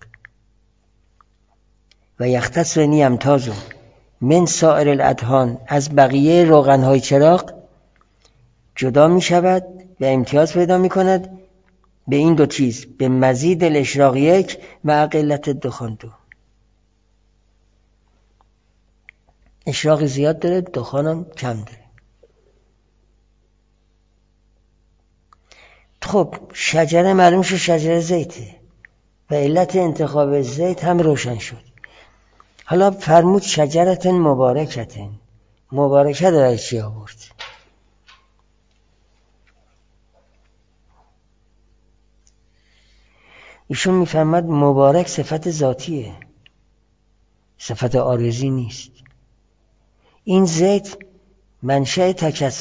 و یختص یعنی یمتازو من سایر الادهان، از بقیه روغن‌های چراغ جدا می شود و امتیاز پیدا می کند به این دو چیز، به مزید الاشراق یک و قلت الدخان دو. اشراق زیاد داره، دخان هم کم داره. خب شجره معلوم شد شجره زیته و علت انتخاب زیت هم روشن شد. حالا فرمود شجرة مبارکة، مبارکه داره چی آورد؟ ایشون میفهمد مبارک صفت ذاتیه، صفت عارضی نیست. این زیت منشأ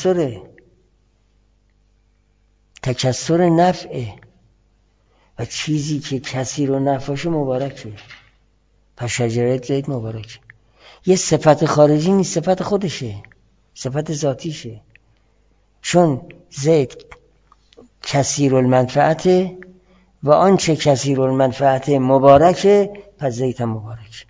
تکثر نفعه و چیزی که کثیر و نفعشه مبارکه. پس شجره زیت مبارکه. یه صفت خارجی نیست، صفت خودشه، صفت ذاتیشه. چون زیت کثیر المنفعته و آنچه کثیر المنفعته مبارکه، پس زیت هم مبارکه.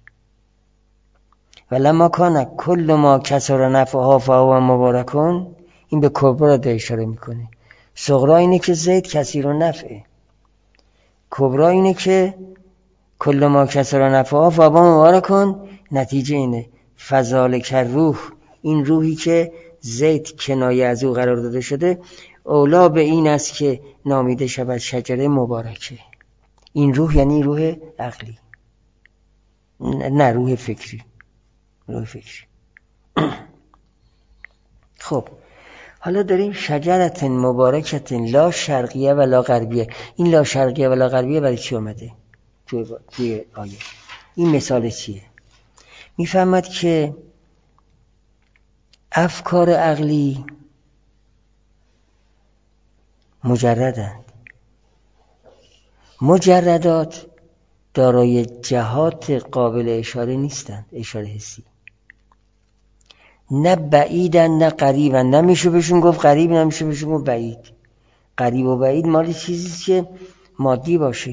ولما کان کل ما کثر نفعها فهو مبارکون، این به کبرا ده اشاره میکنه. صغرا اینه که زیت کثیر النفعه، کبرا اینه که کل ما کثر نفعها فهو مبارکون. نتیجه اینه فذالک روح، این روحی که زیت کنایه از او قرار داده شده، اولا به این است که نامیده شود شجره مبارکه. این روح یعنی روح عقلی، نه روح فکری. خب حالا داریم شجرة مبارکة لا شرقیه و لا غربیه. این لا شرقیه و لا غربیه برای چی اومده توی آیه؟ این مثال چیه؟ میفهمد که افکار عقلی مجردند. مجردات دارای جهات قابل اشاره نیستند، اشاره حسی. نه بعیدن نه قریبن، نمیشه بهشون گفت قریب، نمیشه بهشون گفت بعید. قریب و بعید مال چیزی که مادی باشه.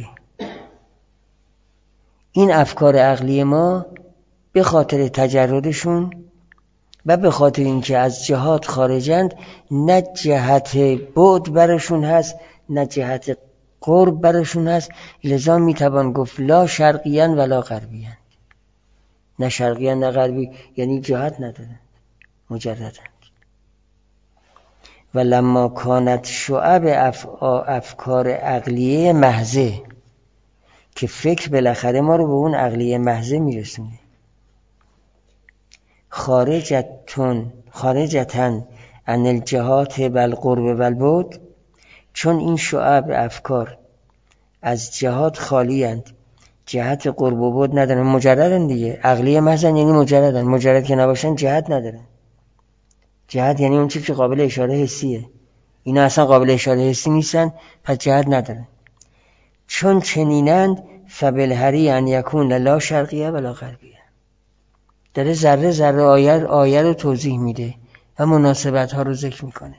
این افکار عقلی ما به خاطر تجردشون و به خاطر اینکه از جهات خارجند، نه جهت بعد برشون هست نه جهت قرب برشون هست، لذا میتوان گفت لا شرقیان ولا غربیان. نه شرقیان نه غربی، یعنی جهت ندارند، مجردند. و لما کانت شعب افکار عقلیه محضه، که فکر بالاخره ما رو به اون عقلیه محضه میرسونه، خارجتن عن الجهات والقرب والبعد، چون این شعب افکار از جهات خالی اند، جهت قرب و بعد ندارن، مجردن دیگه. عقلیه محضن یعنی مجردن، مجرد که نباشن جهت ندارن. جهت یعنی اون چیزی که قابل اشاره حسیه، اینا اصلا قابل اشاره حسی نیستن، پس جهت ندارن. چون چنینند فبالحری ان یکون لا شرقیه ولا غربیه. داره ذره ذره آیه رو توضیح میده و مناسبت ها رو ذکر میکنه.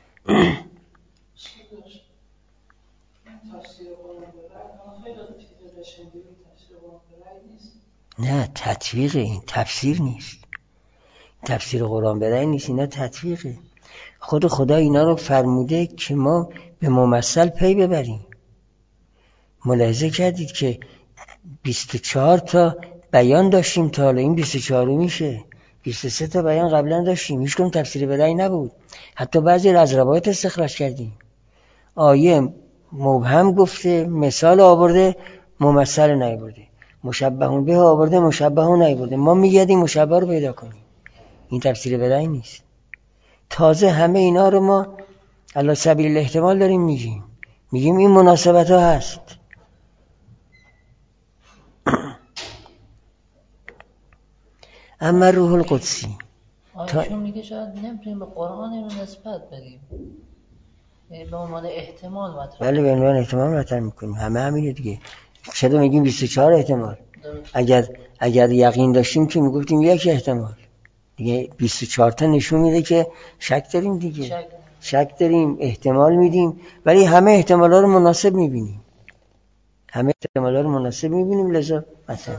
نه تطبیق، این تفسیر نیست. تفسیر قرآن به رأی نیست، اینا تطبیقه. خود خدا اینا رو فرموده که ما به ممثل پی ببریم. ملاحظه کردید که 24 تا بیان داشتیم تا حالا، این 24 میشه. 23 تا بیان قبلا داشتیم، هیچ کدوم تفسیر به رأی نبود. حتی بعضی از روایات استخراج کردیم. آیه مبهم گفته، مثال آورده، ممثل نیاورده. مشبهون به آورده، مشبهون نیاورده. ما میگردیم مشبه رو پیدا کنیم. این تفسیر به رأی نیست. تازه همه اینا رو ما علی سبیل الاحتمال داریم میگیم این مناسبت ها هست. اما روح القدسی آیشون میگه شاید نمیتونیم به قرآن اینو نسبت بدیم، به عنوان احتمال مطرح. بله به عنوان احتمال مطرح میکنیم. همینه دیگه. چرا میگیم 24 احتمال؟ اگر یقین داشتیم که میگفتیم یک احتمال دیگه. 24 تا نشون میده که شک داریم دیگه. شک داریم، احتمال میدیم، ولی همه احتمالا رو مناسب میبینیم. لذا مثلا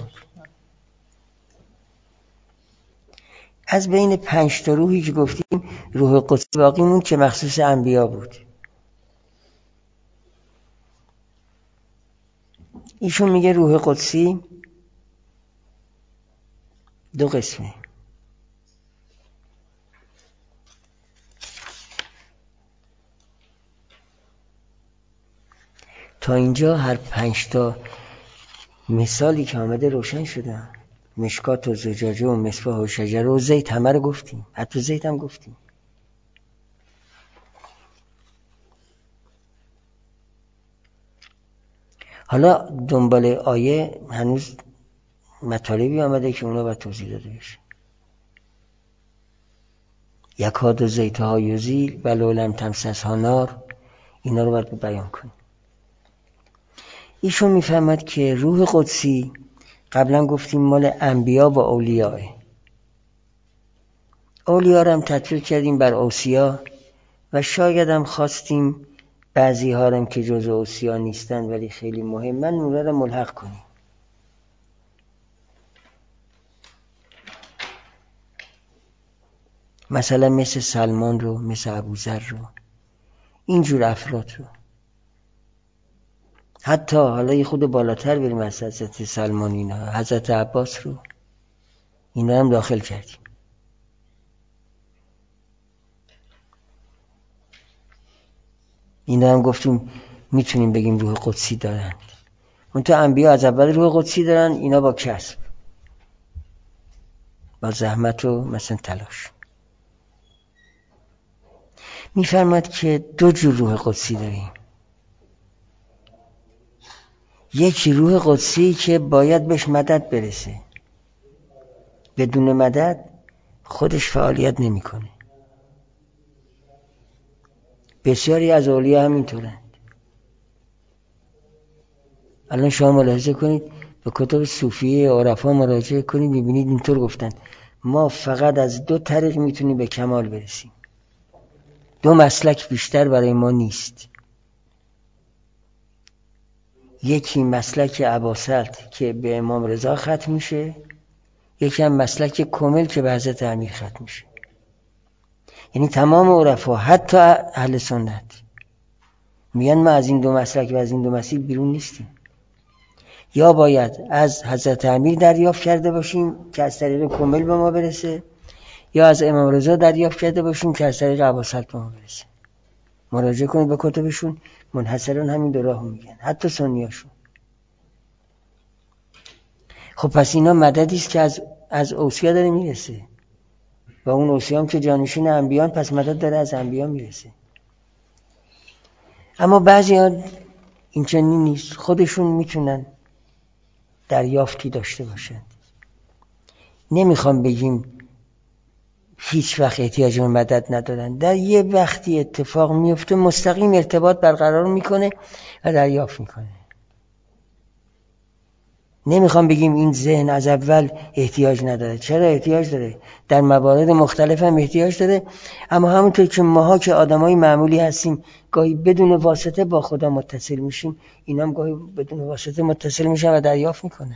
از بین 5 تا روحی که گفتیم، روح قدسی باقی مون که مخصوص انبیا بود. ایشون میگه روح قدسی 2 قسمه. تا اینجا هر 5 تا مثالی که آمده روشن شدن. مشکات و زجاجه و مصباح و شجره و زیت، همه رو گفتیم، حتی زیت هم گفتیم. حالا دنبال آیه هنوز مطالبی آمده که اونا باید توضیح داده بشه. یکاد و زیتها یزیل ولو لم تمسسها نار، اینا رو باید بیان کنیم. ایشون میفهمد که روح قدسی قبلا گفتیم مال انبیا و اولیاء. اولیاء رو هم تطبیق کردیم بر اوصیا و شاید هم خواستیم بعضی ها هم که جز اوصیا نیستن ولی خیلی مهمن اونا رو ملحق کنیم. مثلا مثل سلمان رو، مثل ابوذر رو، اینجور افراد رو. حتی حالا یه خود بالاتر بریم از حضرت سلمان، اینا حضرت عباس رو، اینا هم داخل کردیم. اینا هم گفتیم میتونیم بگیم روح قدسی دارن. اون تو انبیا از اول روح قدسی دارن، اینا با کسب، با زحمت و مثلا تلاش. میفرماد که 2 جور روح قدسی داریم. یکی روح قدسی که باید بهش مدد برسه، بدون مدد خودش فعالیت نمیکنه. بسیاری از اولیاء همینطورند. الان شما ملاحظه کنید به کتب صوفیه عرفا مراجعه کنید، میبینید اینطور گفتن ما فقط از 2 طریق میتونیم به کمال برسیم. 2 مسلک بیشتر برای ما نیست. یکی مسلک اباسط که به امام رضا ختم میشه، یکی هم مسلک کامل که به حضرت امیر ختم میشه. یعنی تمام عرفا حتی اهل سنت میگن ما از این 2 مسلک و از این 2 مسیر بیرون نیستیم. یا باید از حضرت امیر دریافت کرده باشیم که از طریق کامل به ما برسه، یا از امام رضا دریافت کرده باشیم که از طریق اباسط به ما برسه. مراجعه کنید به کتبشون، منحصرا همین 2 راهو میگن، حتی سنیاشون. خب پس اینا مددی است که از اوصیا داره میرسه و اون اوصیا هم که جانشین انبیان، پس مدد داره از انبیا میرسه. اما بعضی‌ها این چنین نیست، خودشون میتونن دریافتی داشته باشند. نمیخوام بگیم هیچ وقت احتیاج به مدد ندارن، در یه وقتی اتفاق میفته مستقیم ارتباط برقرار میکنه و دریافت میکنه. نمیخوام بگیم این ذهن از اول احتیاج نداره. چرا احتیاج داره؟ در موارد مختلف هم احتیاج داره. اما همونطور که ماها که آدمای معمولی هستیم گاهی بدون واسطه با خدا متصل میشیم، اینا هم گاهی بدون واسطه متصل میشن و دریافت میکنن.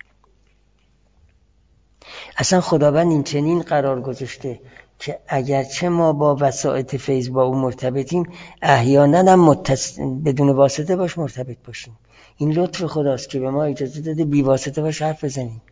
اصلا خداوند این چنین قرار گذاشته که اگرچه ما با وسائط فیض با او مرتبطیم، احیانا هم بدون واسطه باش مرتبط باشیم. این لطف خداست که به ما اجازه داده بی واسطه باش حرف بزنیم.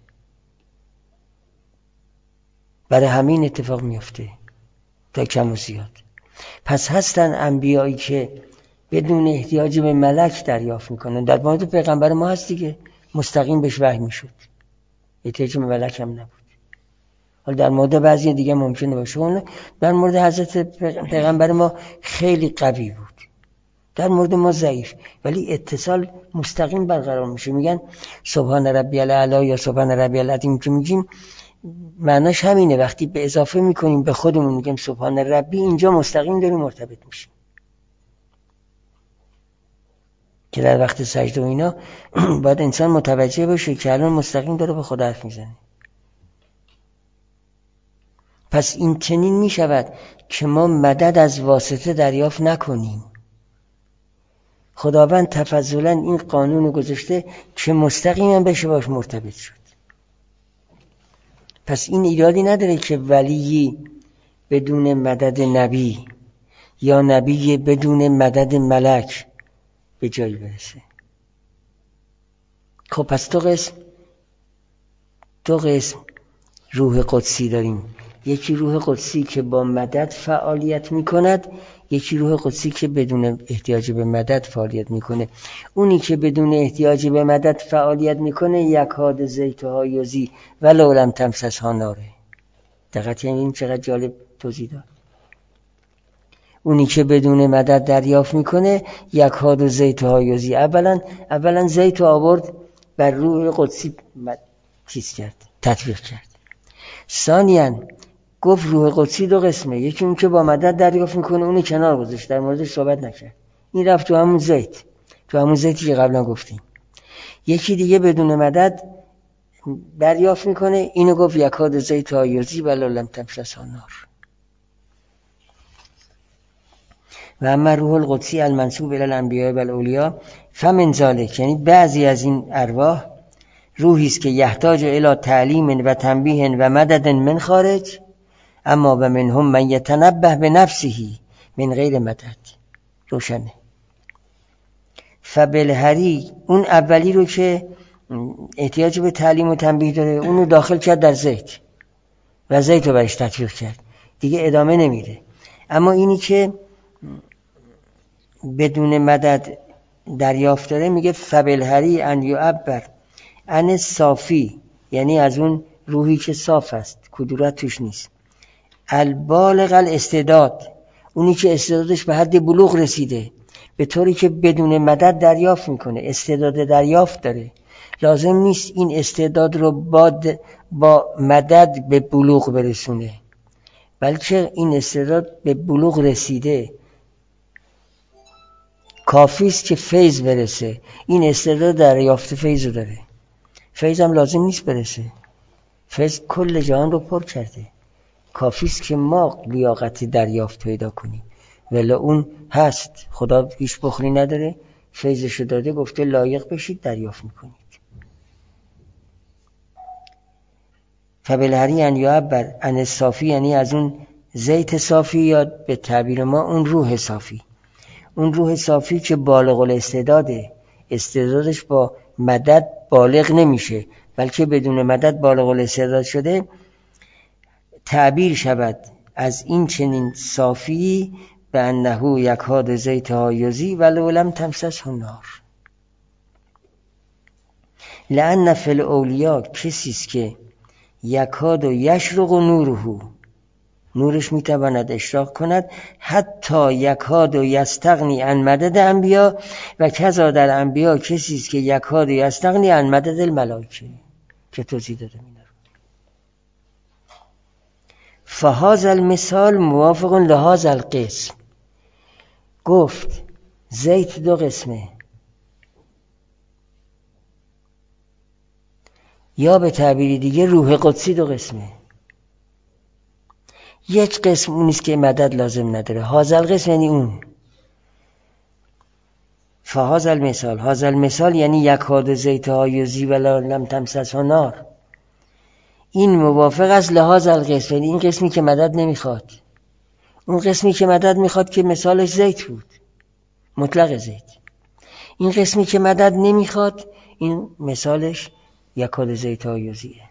برای همین اتفاق میفته تا کم و زیاد. پس هستن انبیایی که بدون احتیاج به ملک دریافت میکنن. در مورد پیغمبر ما هست دیگه، مستقیم بهش وحی میشد، احتیاج به ملک هم نبود. حالا در مورد بعضی دیگه ممکنه باشه. در مورد حضرت پیغمبر ما خیلی قوی بود، در مورد ما ضعیف، ولی اتصال مستقیم برقرار میشه. میگن سبحان ربی الاعلی یا سبحان ربی العظیم که میگیم معناش همینه. وقتی به اضافه میکنیم به خودمون میگیم سبحان ربی، اینجا مستقیم داریم مرتبط میشیم. که در وقت سجده و اینا باید انسان متوجه باشه که الان مستقیم داره به خدا حرف میزنه. پس این چنین میشود که ما مدد از واسطه دریافت نکنیم. خداوند تفضلا این قانون رو گذاشته که مستقیما بشه باش مرتبط شد. پس این ایرادی نداره که ولی بدون مدد نبی یا نبی بدون مدد ملک به جایی برسه. خب پس دو قسم روح قدسی داریم. یکی روح قدسی که با مدد فعالیت میکند، یکی روح قدسی که بدون احتیاج به مدد فعالیت میکنه. اونی که بدون احتیاج به مدد فعالیت میکنه یکاد زیتها یوزی ولو لم تمسسها ناره. دقیقاً این چقدر جالب توضیح داد. اونی که بدون مدد دریافت میکنه یکاد زیتها یوزی، اولا زیت آورد بر روح قدسی چیز کرد، تطبیق کرد. ثانیاً گفت روح قدسی 2 قسمه، یکی اون که با مدد دریافت میکنه، اونی کنار گذاشت، در موردش صحبت نکرد، این رفت تو همون زیتی که قبلا گفتیم. یکی دیگه بدون مدد دریافت میکنه، اینو گفت یکاد زیت آیوزی ولا لم تمسسها نار. و اما روح القدسی المنسوب الی الانبیاء و الاولیا فمن ذلک، یعنی بعضی از این ارواح روحی است که یحتاج الی تعلیم و تنبیه و مدد من خارج، اما و منهم من یتنبه به نفسه من غیر مدد. روشنه. فبالهری اون اولی رو که احتیاج به تعلیم و تنبیه داره، اونو داخل کرد در زیت و زیت رو برش تطبیق کرد، دیگه ادامه نمیده. اما اینی که بدون مدد دریافت داره میگه فبالهری ان یعبر ان صافی، یعنی از اون روحی که صاف است، کدورت توش نیست. البالغ الاستعداد، اونی که استعدادش به حد بلوغ رسیده، به طوری که بدون مدد دریافت میکنه، استعداد دریافت داره. لازم نیست این استعداد رو با مدد به بلوغ برسونه، بلکه این استعداد به بلوغ رسیده، کافی است که فیض برسه. این استعداد دریافت فیض رو داره، فیض هم لازم نیست برسه، فیض کل جهان رو پر کرده. کافیست که ما لیاقت دریافت پیدا کنیم، ولی اون هست. خدا هیچ بخلی نداره، فیضشو داده، گفته لایق بشید دریافت میکنید. فبالهری ان یعبر عن صافی، یعنی از اون زیت صافی، یا به تعبیر ما اون روح صافی. اون روح صافی که بالغ الاستعداده، استعدادش با مدد بالغ نمیشه، بلکه بدون مدد بالغ الاستعداد شده، تعبیر شود از این چنین صافی به انه یکاد زیتها یضی ولو لم تمسسه نار. لأن فی الاولیا، کسیست که یکاد و یشرق نوره، نورش میتواند اشراق کند، حتی یکاد و یستغنی عن مدد انبیا، و کذا در انبیا کسیست که یکاد و یستغنی عن مدد الملائکه، که توضیح داده می‌دارم. فهذا المثال موافق لهذا القسم. گفت زیت دو قسمه، یا به تعبیری دیگه روح قدسی دو قسمه. یک قسم اونیست که مدد لازم نداره، هذا القسم یعنی اون. فهذا المثال، هذا المثال یعنی یکاد زیتها یضی ولا لم تمسسه نار. این موافق است لهذا القسم، یعنی این قسمی که مدد نمیخواد. اون قسمی که مدد میخواد که مثالش زیت بود، مطلق زیت. این قسمی که مدد نمیخواد، این مثالش یکاد زیتها یضیه.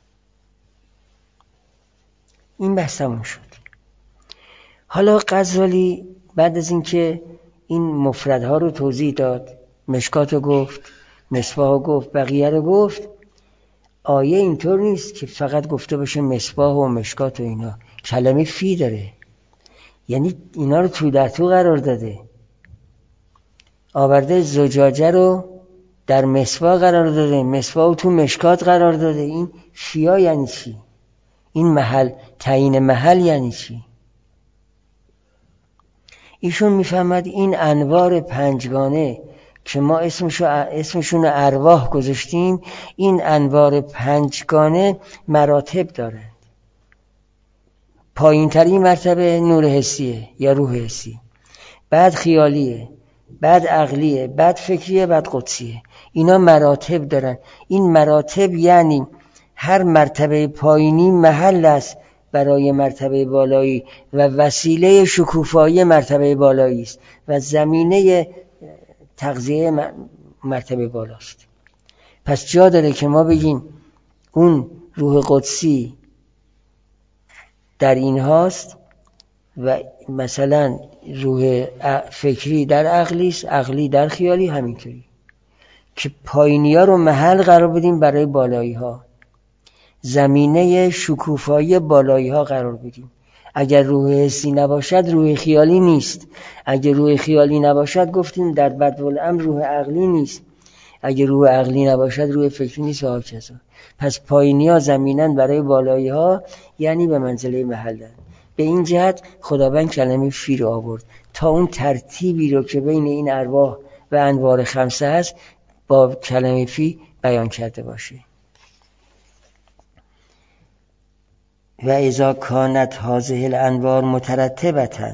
این بحث تموم شد. حالا غزالی بعد از اینکه این مفردها رو توضیح داد، مشکات رو گفت، مصباح رو گفت، بقیه رو گفت، آیه اینطور نیست که فقط گفته باشه مصباح و مشکات و اینا. کلمه فی داره، یعنی اینا رو تو در تو قرار داده. آورده زجاجه رو در مصباح قرار داده، مصباح رو تو مشکات قرار داده. این فیا یعنی چی؟ این محل، تعیین محل یعنی چی؟ ایشون میفهمد این انوار پنجگانه که ما اسمشون ارواح گذاشتیم، این انوار پنجگانه مراتب دارند. پایین ترین مرتبه نور حسیه یا روح حسی، بعد خیالیه، بعد عقلیه، بعد فکریه، بعد قدسیه. اینا مراتب دارن. این مراتب یعنی هر مرتبه پایینی محل است برای مرتبه بالایی و وسیله شکوفایی مرتبه بالایی است و زمینه تغذیه مرتبه بالاست. پس جا داره که ما بگیم اون روح قدسی در این هاست و مثلا روح فکری در عقلی است، عقلی در خیالی، همینطوری که پایینی ها رو محل قرار بدیم برای بالایی ها، زمینه شکوفایی بالایی ها قرار بدیم. اگر روح حسی نباشد روح خیالی نیست، اگر روح خیالی نباشد گفتیم در بدوالامر روح عقلی نیست، اگر روح عقلی نباشد روح فکری نیست و هاکذا. پس پایینی ها زمینن برای بالایی ها، یعنی به منزله محل دارن. به این جهت خداوند کلمه فی رو آورد تا اون ترتیبی رو که بین این ارواح و انوار خمسه هست با کلمه فی بیان کرده باشه. و اذا کانت هذه الانوار مترتبتا،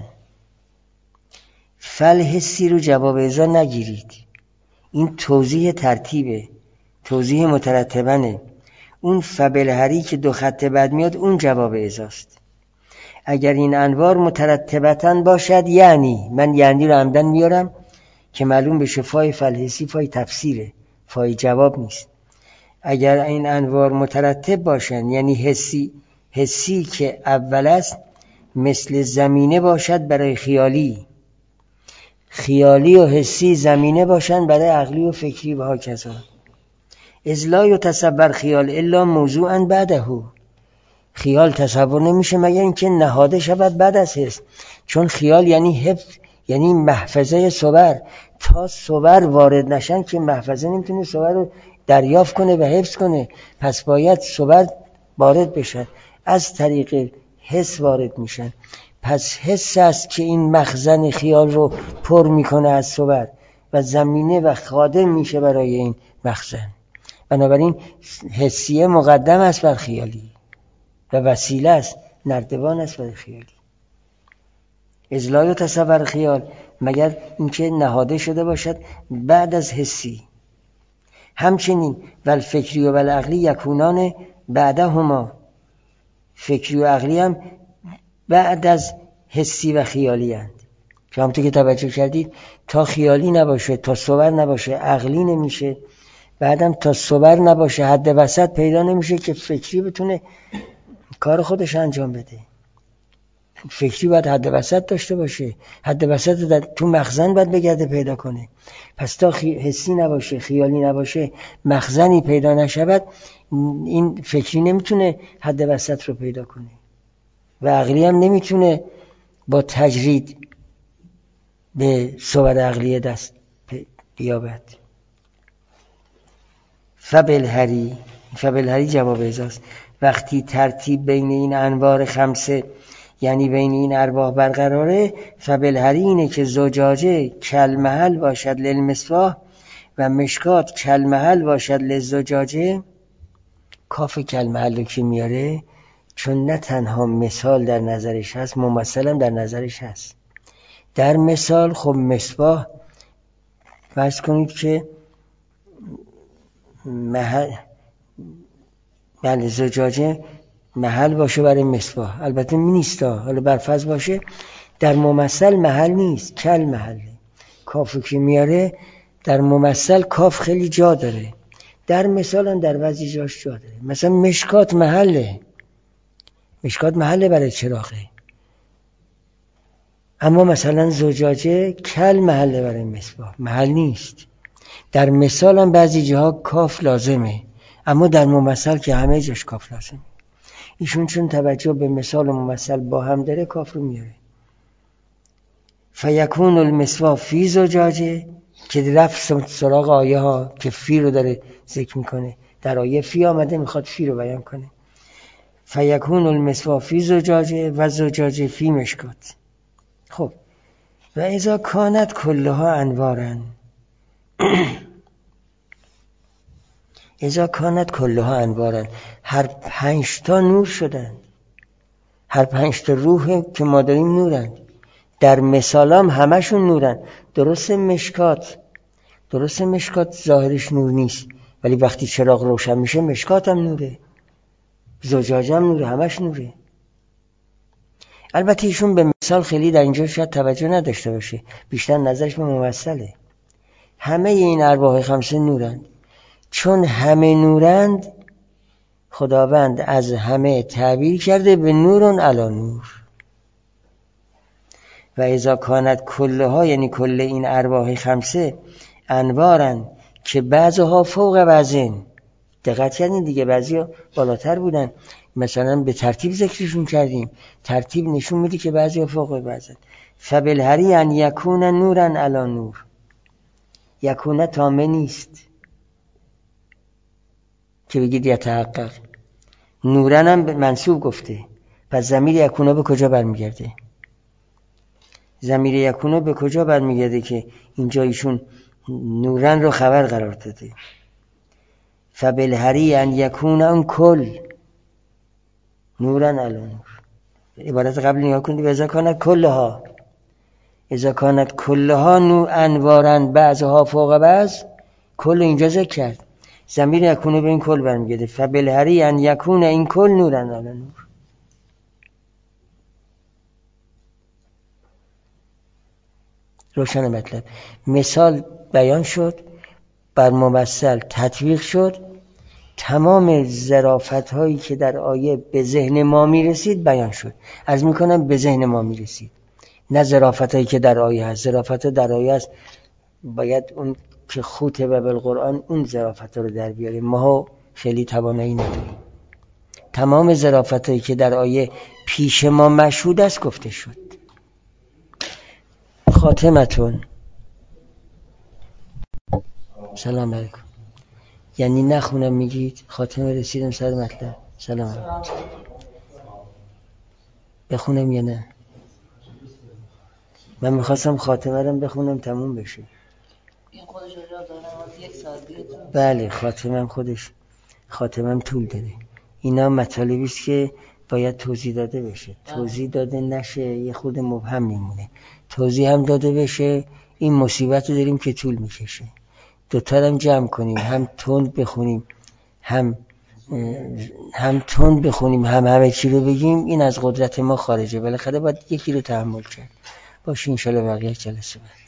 فالحسی رو جواب اذا نگیرید. این توضیح ترتیبه، توضیح مترتبنه. اون فبالهری که دو خط بعد میاد اون جواب اذاست. اگر این انوار مترتبتا باشد، یعنی من یعنی رو عمدن میارم که معلوم بشه فای فالحسی فای تفسیره، فای جواب نیست. اگر این انوار مترتب باشن یعنی حسی که اول است، مثل زمینه باشد برای خیالی، خیالی و حسی زمینه باشن برای عقلی و فکری و هاکذا. اذ لا یتصور خیال الا موضوعا بعده. خیال تصور نمیشه مگر اینکه نهاده شود بعد از حس، چون خیال یعنی حفظ، یعنی محفظه صور. تا صور وارد نشن که محفظه نمیتونه صور رو دریافت کنه و حفظ کنه، پس باید صور وارد بشن، از طریق حس وارد میشن. پس حس است که این مخزن خیال رو پر میکنه از صور و زمینه و خادم میشه برای این مخزن. بنابراین حسیه مقدم است بر خیالی و وسیله است، نردبان است بر خیالی. لا یتصور خیال مگر اینکه نهاده شده باشد بعد از حسی. همچنین والفکری و والعقلی یکونان بعدهما، فکری و عقلی هم بعد از حسی و خیالی هستند. که همونطور که توجه کردید تا خیالی نباشه، تا صور نباشه عقلی نمیشه، بعدم تا صور نباشه حد وسط پیدا نمیشه که فکری بتونه کار خودش انجام بده. فکری باید حد وسط داشته باشه، حد وسط تو مخزن باید بگرده پیدا کنه. پس تا حسی نباشه، خیالی نباشه، مخزنی پیدا نشود، این فکری نمیتونه حد وسط رو پیدا کنه و عقلی هم نمیتونه با تجرید به صور عقلی دست بیابد. فبالهری جواب ازاست. وقتی ترتیب بین این انوار خمسه یعنی بین این ارواح برقراره، فبالهری اینه که زجاجه کلمحل باشد للمصباح و مشکات کلمحل باشد للزجاجه. کاف کلمحل رو که میاره چون نه تنها مثال در نظرش هست، ممثل هم در نظرش هست. در مثال خب مصباح فرض کنید که بله زجاجه محل باشه برای مصباح، البته نیست، حالا برفرض باشه. در ممثل محل نیست، کل محله. کافو که میاره در ممثل کاف خیلی جا داره، در مثال هم در بعضی جاش جا داره. مثلا مشکات محله، مشکات محله برای چراغه، اما مثلا زجاجه کل محله برای مصباح، محل نیست. در مثال هم بعضی جاها کاف لازمه، اما در ممثل که همه جاش کاف لازمه. ایشون چون توجه به مثال و ممثل با هم داره کاف رو میاره. فیکون المصباح فی زجاجه که رفت سراغ آیه ها که فی رو داره ذکر میکنه، در آیه فی آمده میخواد فی رو بیان کنه. فیکون المصباح فی زجاجه و زجاجه فی مشکات. خب و اذا کانت کلها انوارن اذا کانت کلها انوارن، هر 5 تا نور شدن، هر 5 تا روح که ما داریم نورن. در مثالام همشون نورن. درسته مشکات ظاهرش نور نیست، ولی وقتی چراغ روشن میشه مشکات هم نوره، زجاجه هم نوره، همش نوره. البته ایشون به مثال خیلی در اینجا شاید توجه نداشته باشه، بیشتر نظرش به ممثله. همه این ارواح خمسه نورند. چون همه نورند، خداوند از همه تعبیر کرده به نورون علی نور. و اذا کانت کلها یعنی کل این ارواح خمسه انوارن که بعضها فوق بعضین. دقت کردین دیگه، بعضی بالاتر بودن، مثلا به ترتیب ذکرشون کردیم، ترتیب نشون میده که بعضی فوق بعضن. فبالهری ان یکون نورن علی نور. یکونه تامه نیست که بگید یتحقق. نورن هم منصوب گفته، پس ضمیر یکونه به کجا برمیگرده؟ ضمیر یکونه به کجا برمیگرده که اینجا ایشون نورن رو خبر قرار داده؟ فبالهری ان یکون اون کل نورن علی نور. عبارت قبل نگاه کنید، اذا کانت کلها، اذا کانت کلها نور انوارن بعضها فوق بعض، کل اینجا ذکر کرد، ضمیر یکونه به این کل برمیگرده. فبالهری ان یکون این کل نورن علی نور. روشن مطلب. مثال بیان شد، بر ممثل تطبیق شد، تمام ظرافت هایی که در آیه به ذهن ما میرسید بیان شد. عرض میکنم به ذهن ما میرسید، نه ظرافت هایی که در آیه هست. ظرافت در آیه هست، باید اون که خوطه و بالقرآن اون ظرافت رو در بیاره، ما خیلی توانایی نداریم. تمام ظرافت هایی که در آیه پیش ما مشهود است گفته شد. خاتمتون سلام علیکم. یعنی نخونم میگید خاتمه رسیدم سر مطلب. سلام علیکم. بخونم یا نه؟ من میخواستم خاتمه رو بخونم تموم بشه. این خودش اجازه داره 1 ساعت دیگه تو. بله خاتمم طول داده. اینا مطالبی است که باید توضیح داده بشه. توضیح داده نشه یه خود مبهم میمونه. توضیح هم داده بشه این مصیبت رو داریم که طول میکشه. دوتا هم جمع کنیم، هم تند بخونیم هم تند بخونیم هم همه چی رو بگیم، این از قدرت ما خارجه. بالاخره باید یکی رو تحمل کرد. باشه انشالله بقیه جلسه بعد.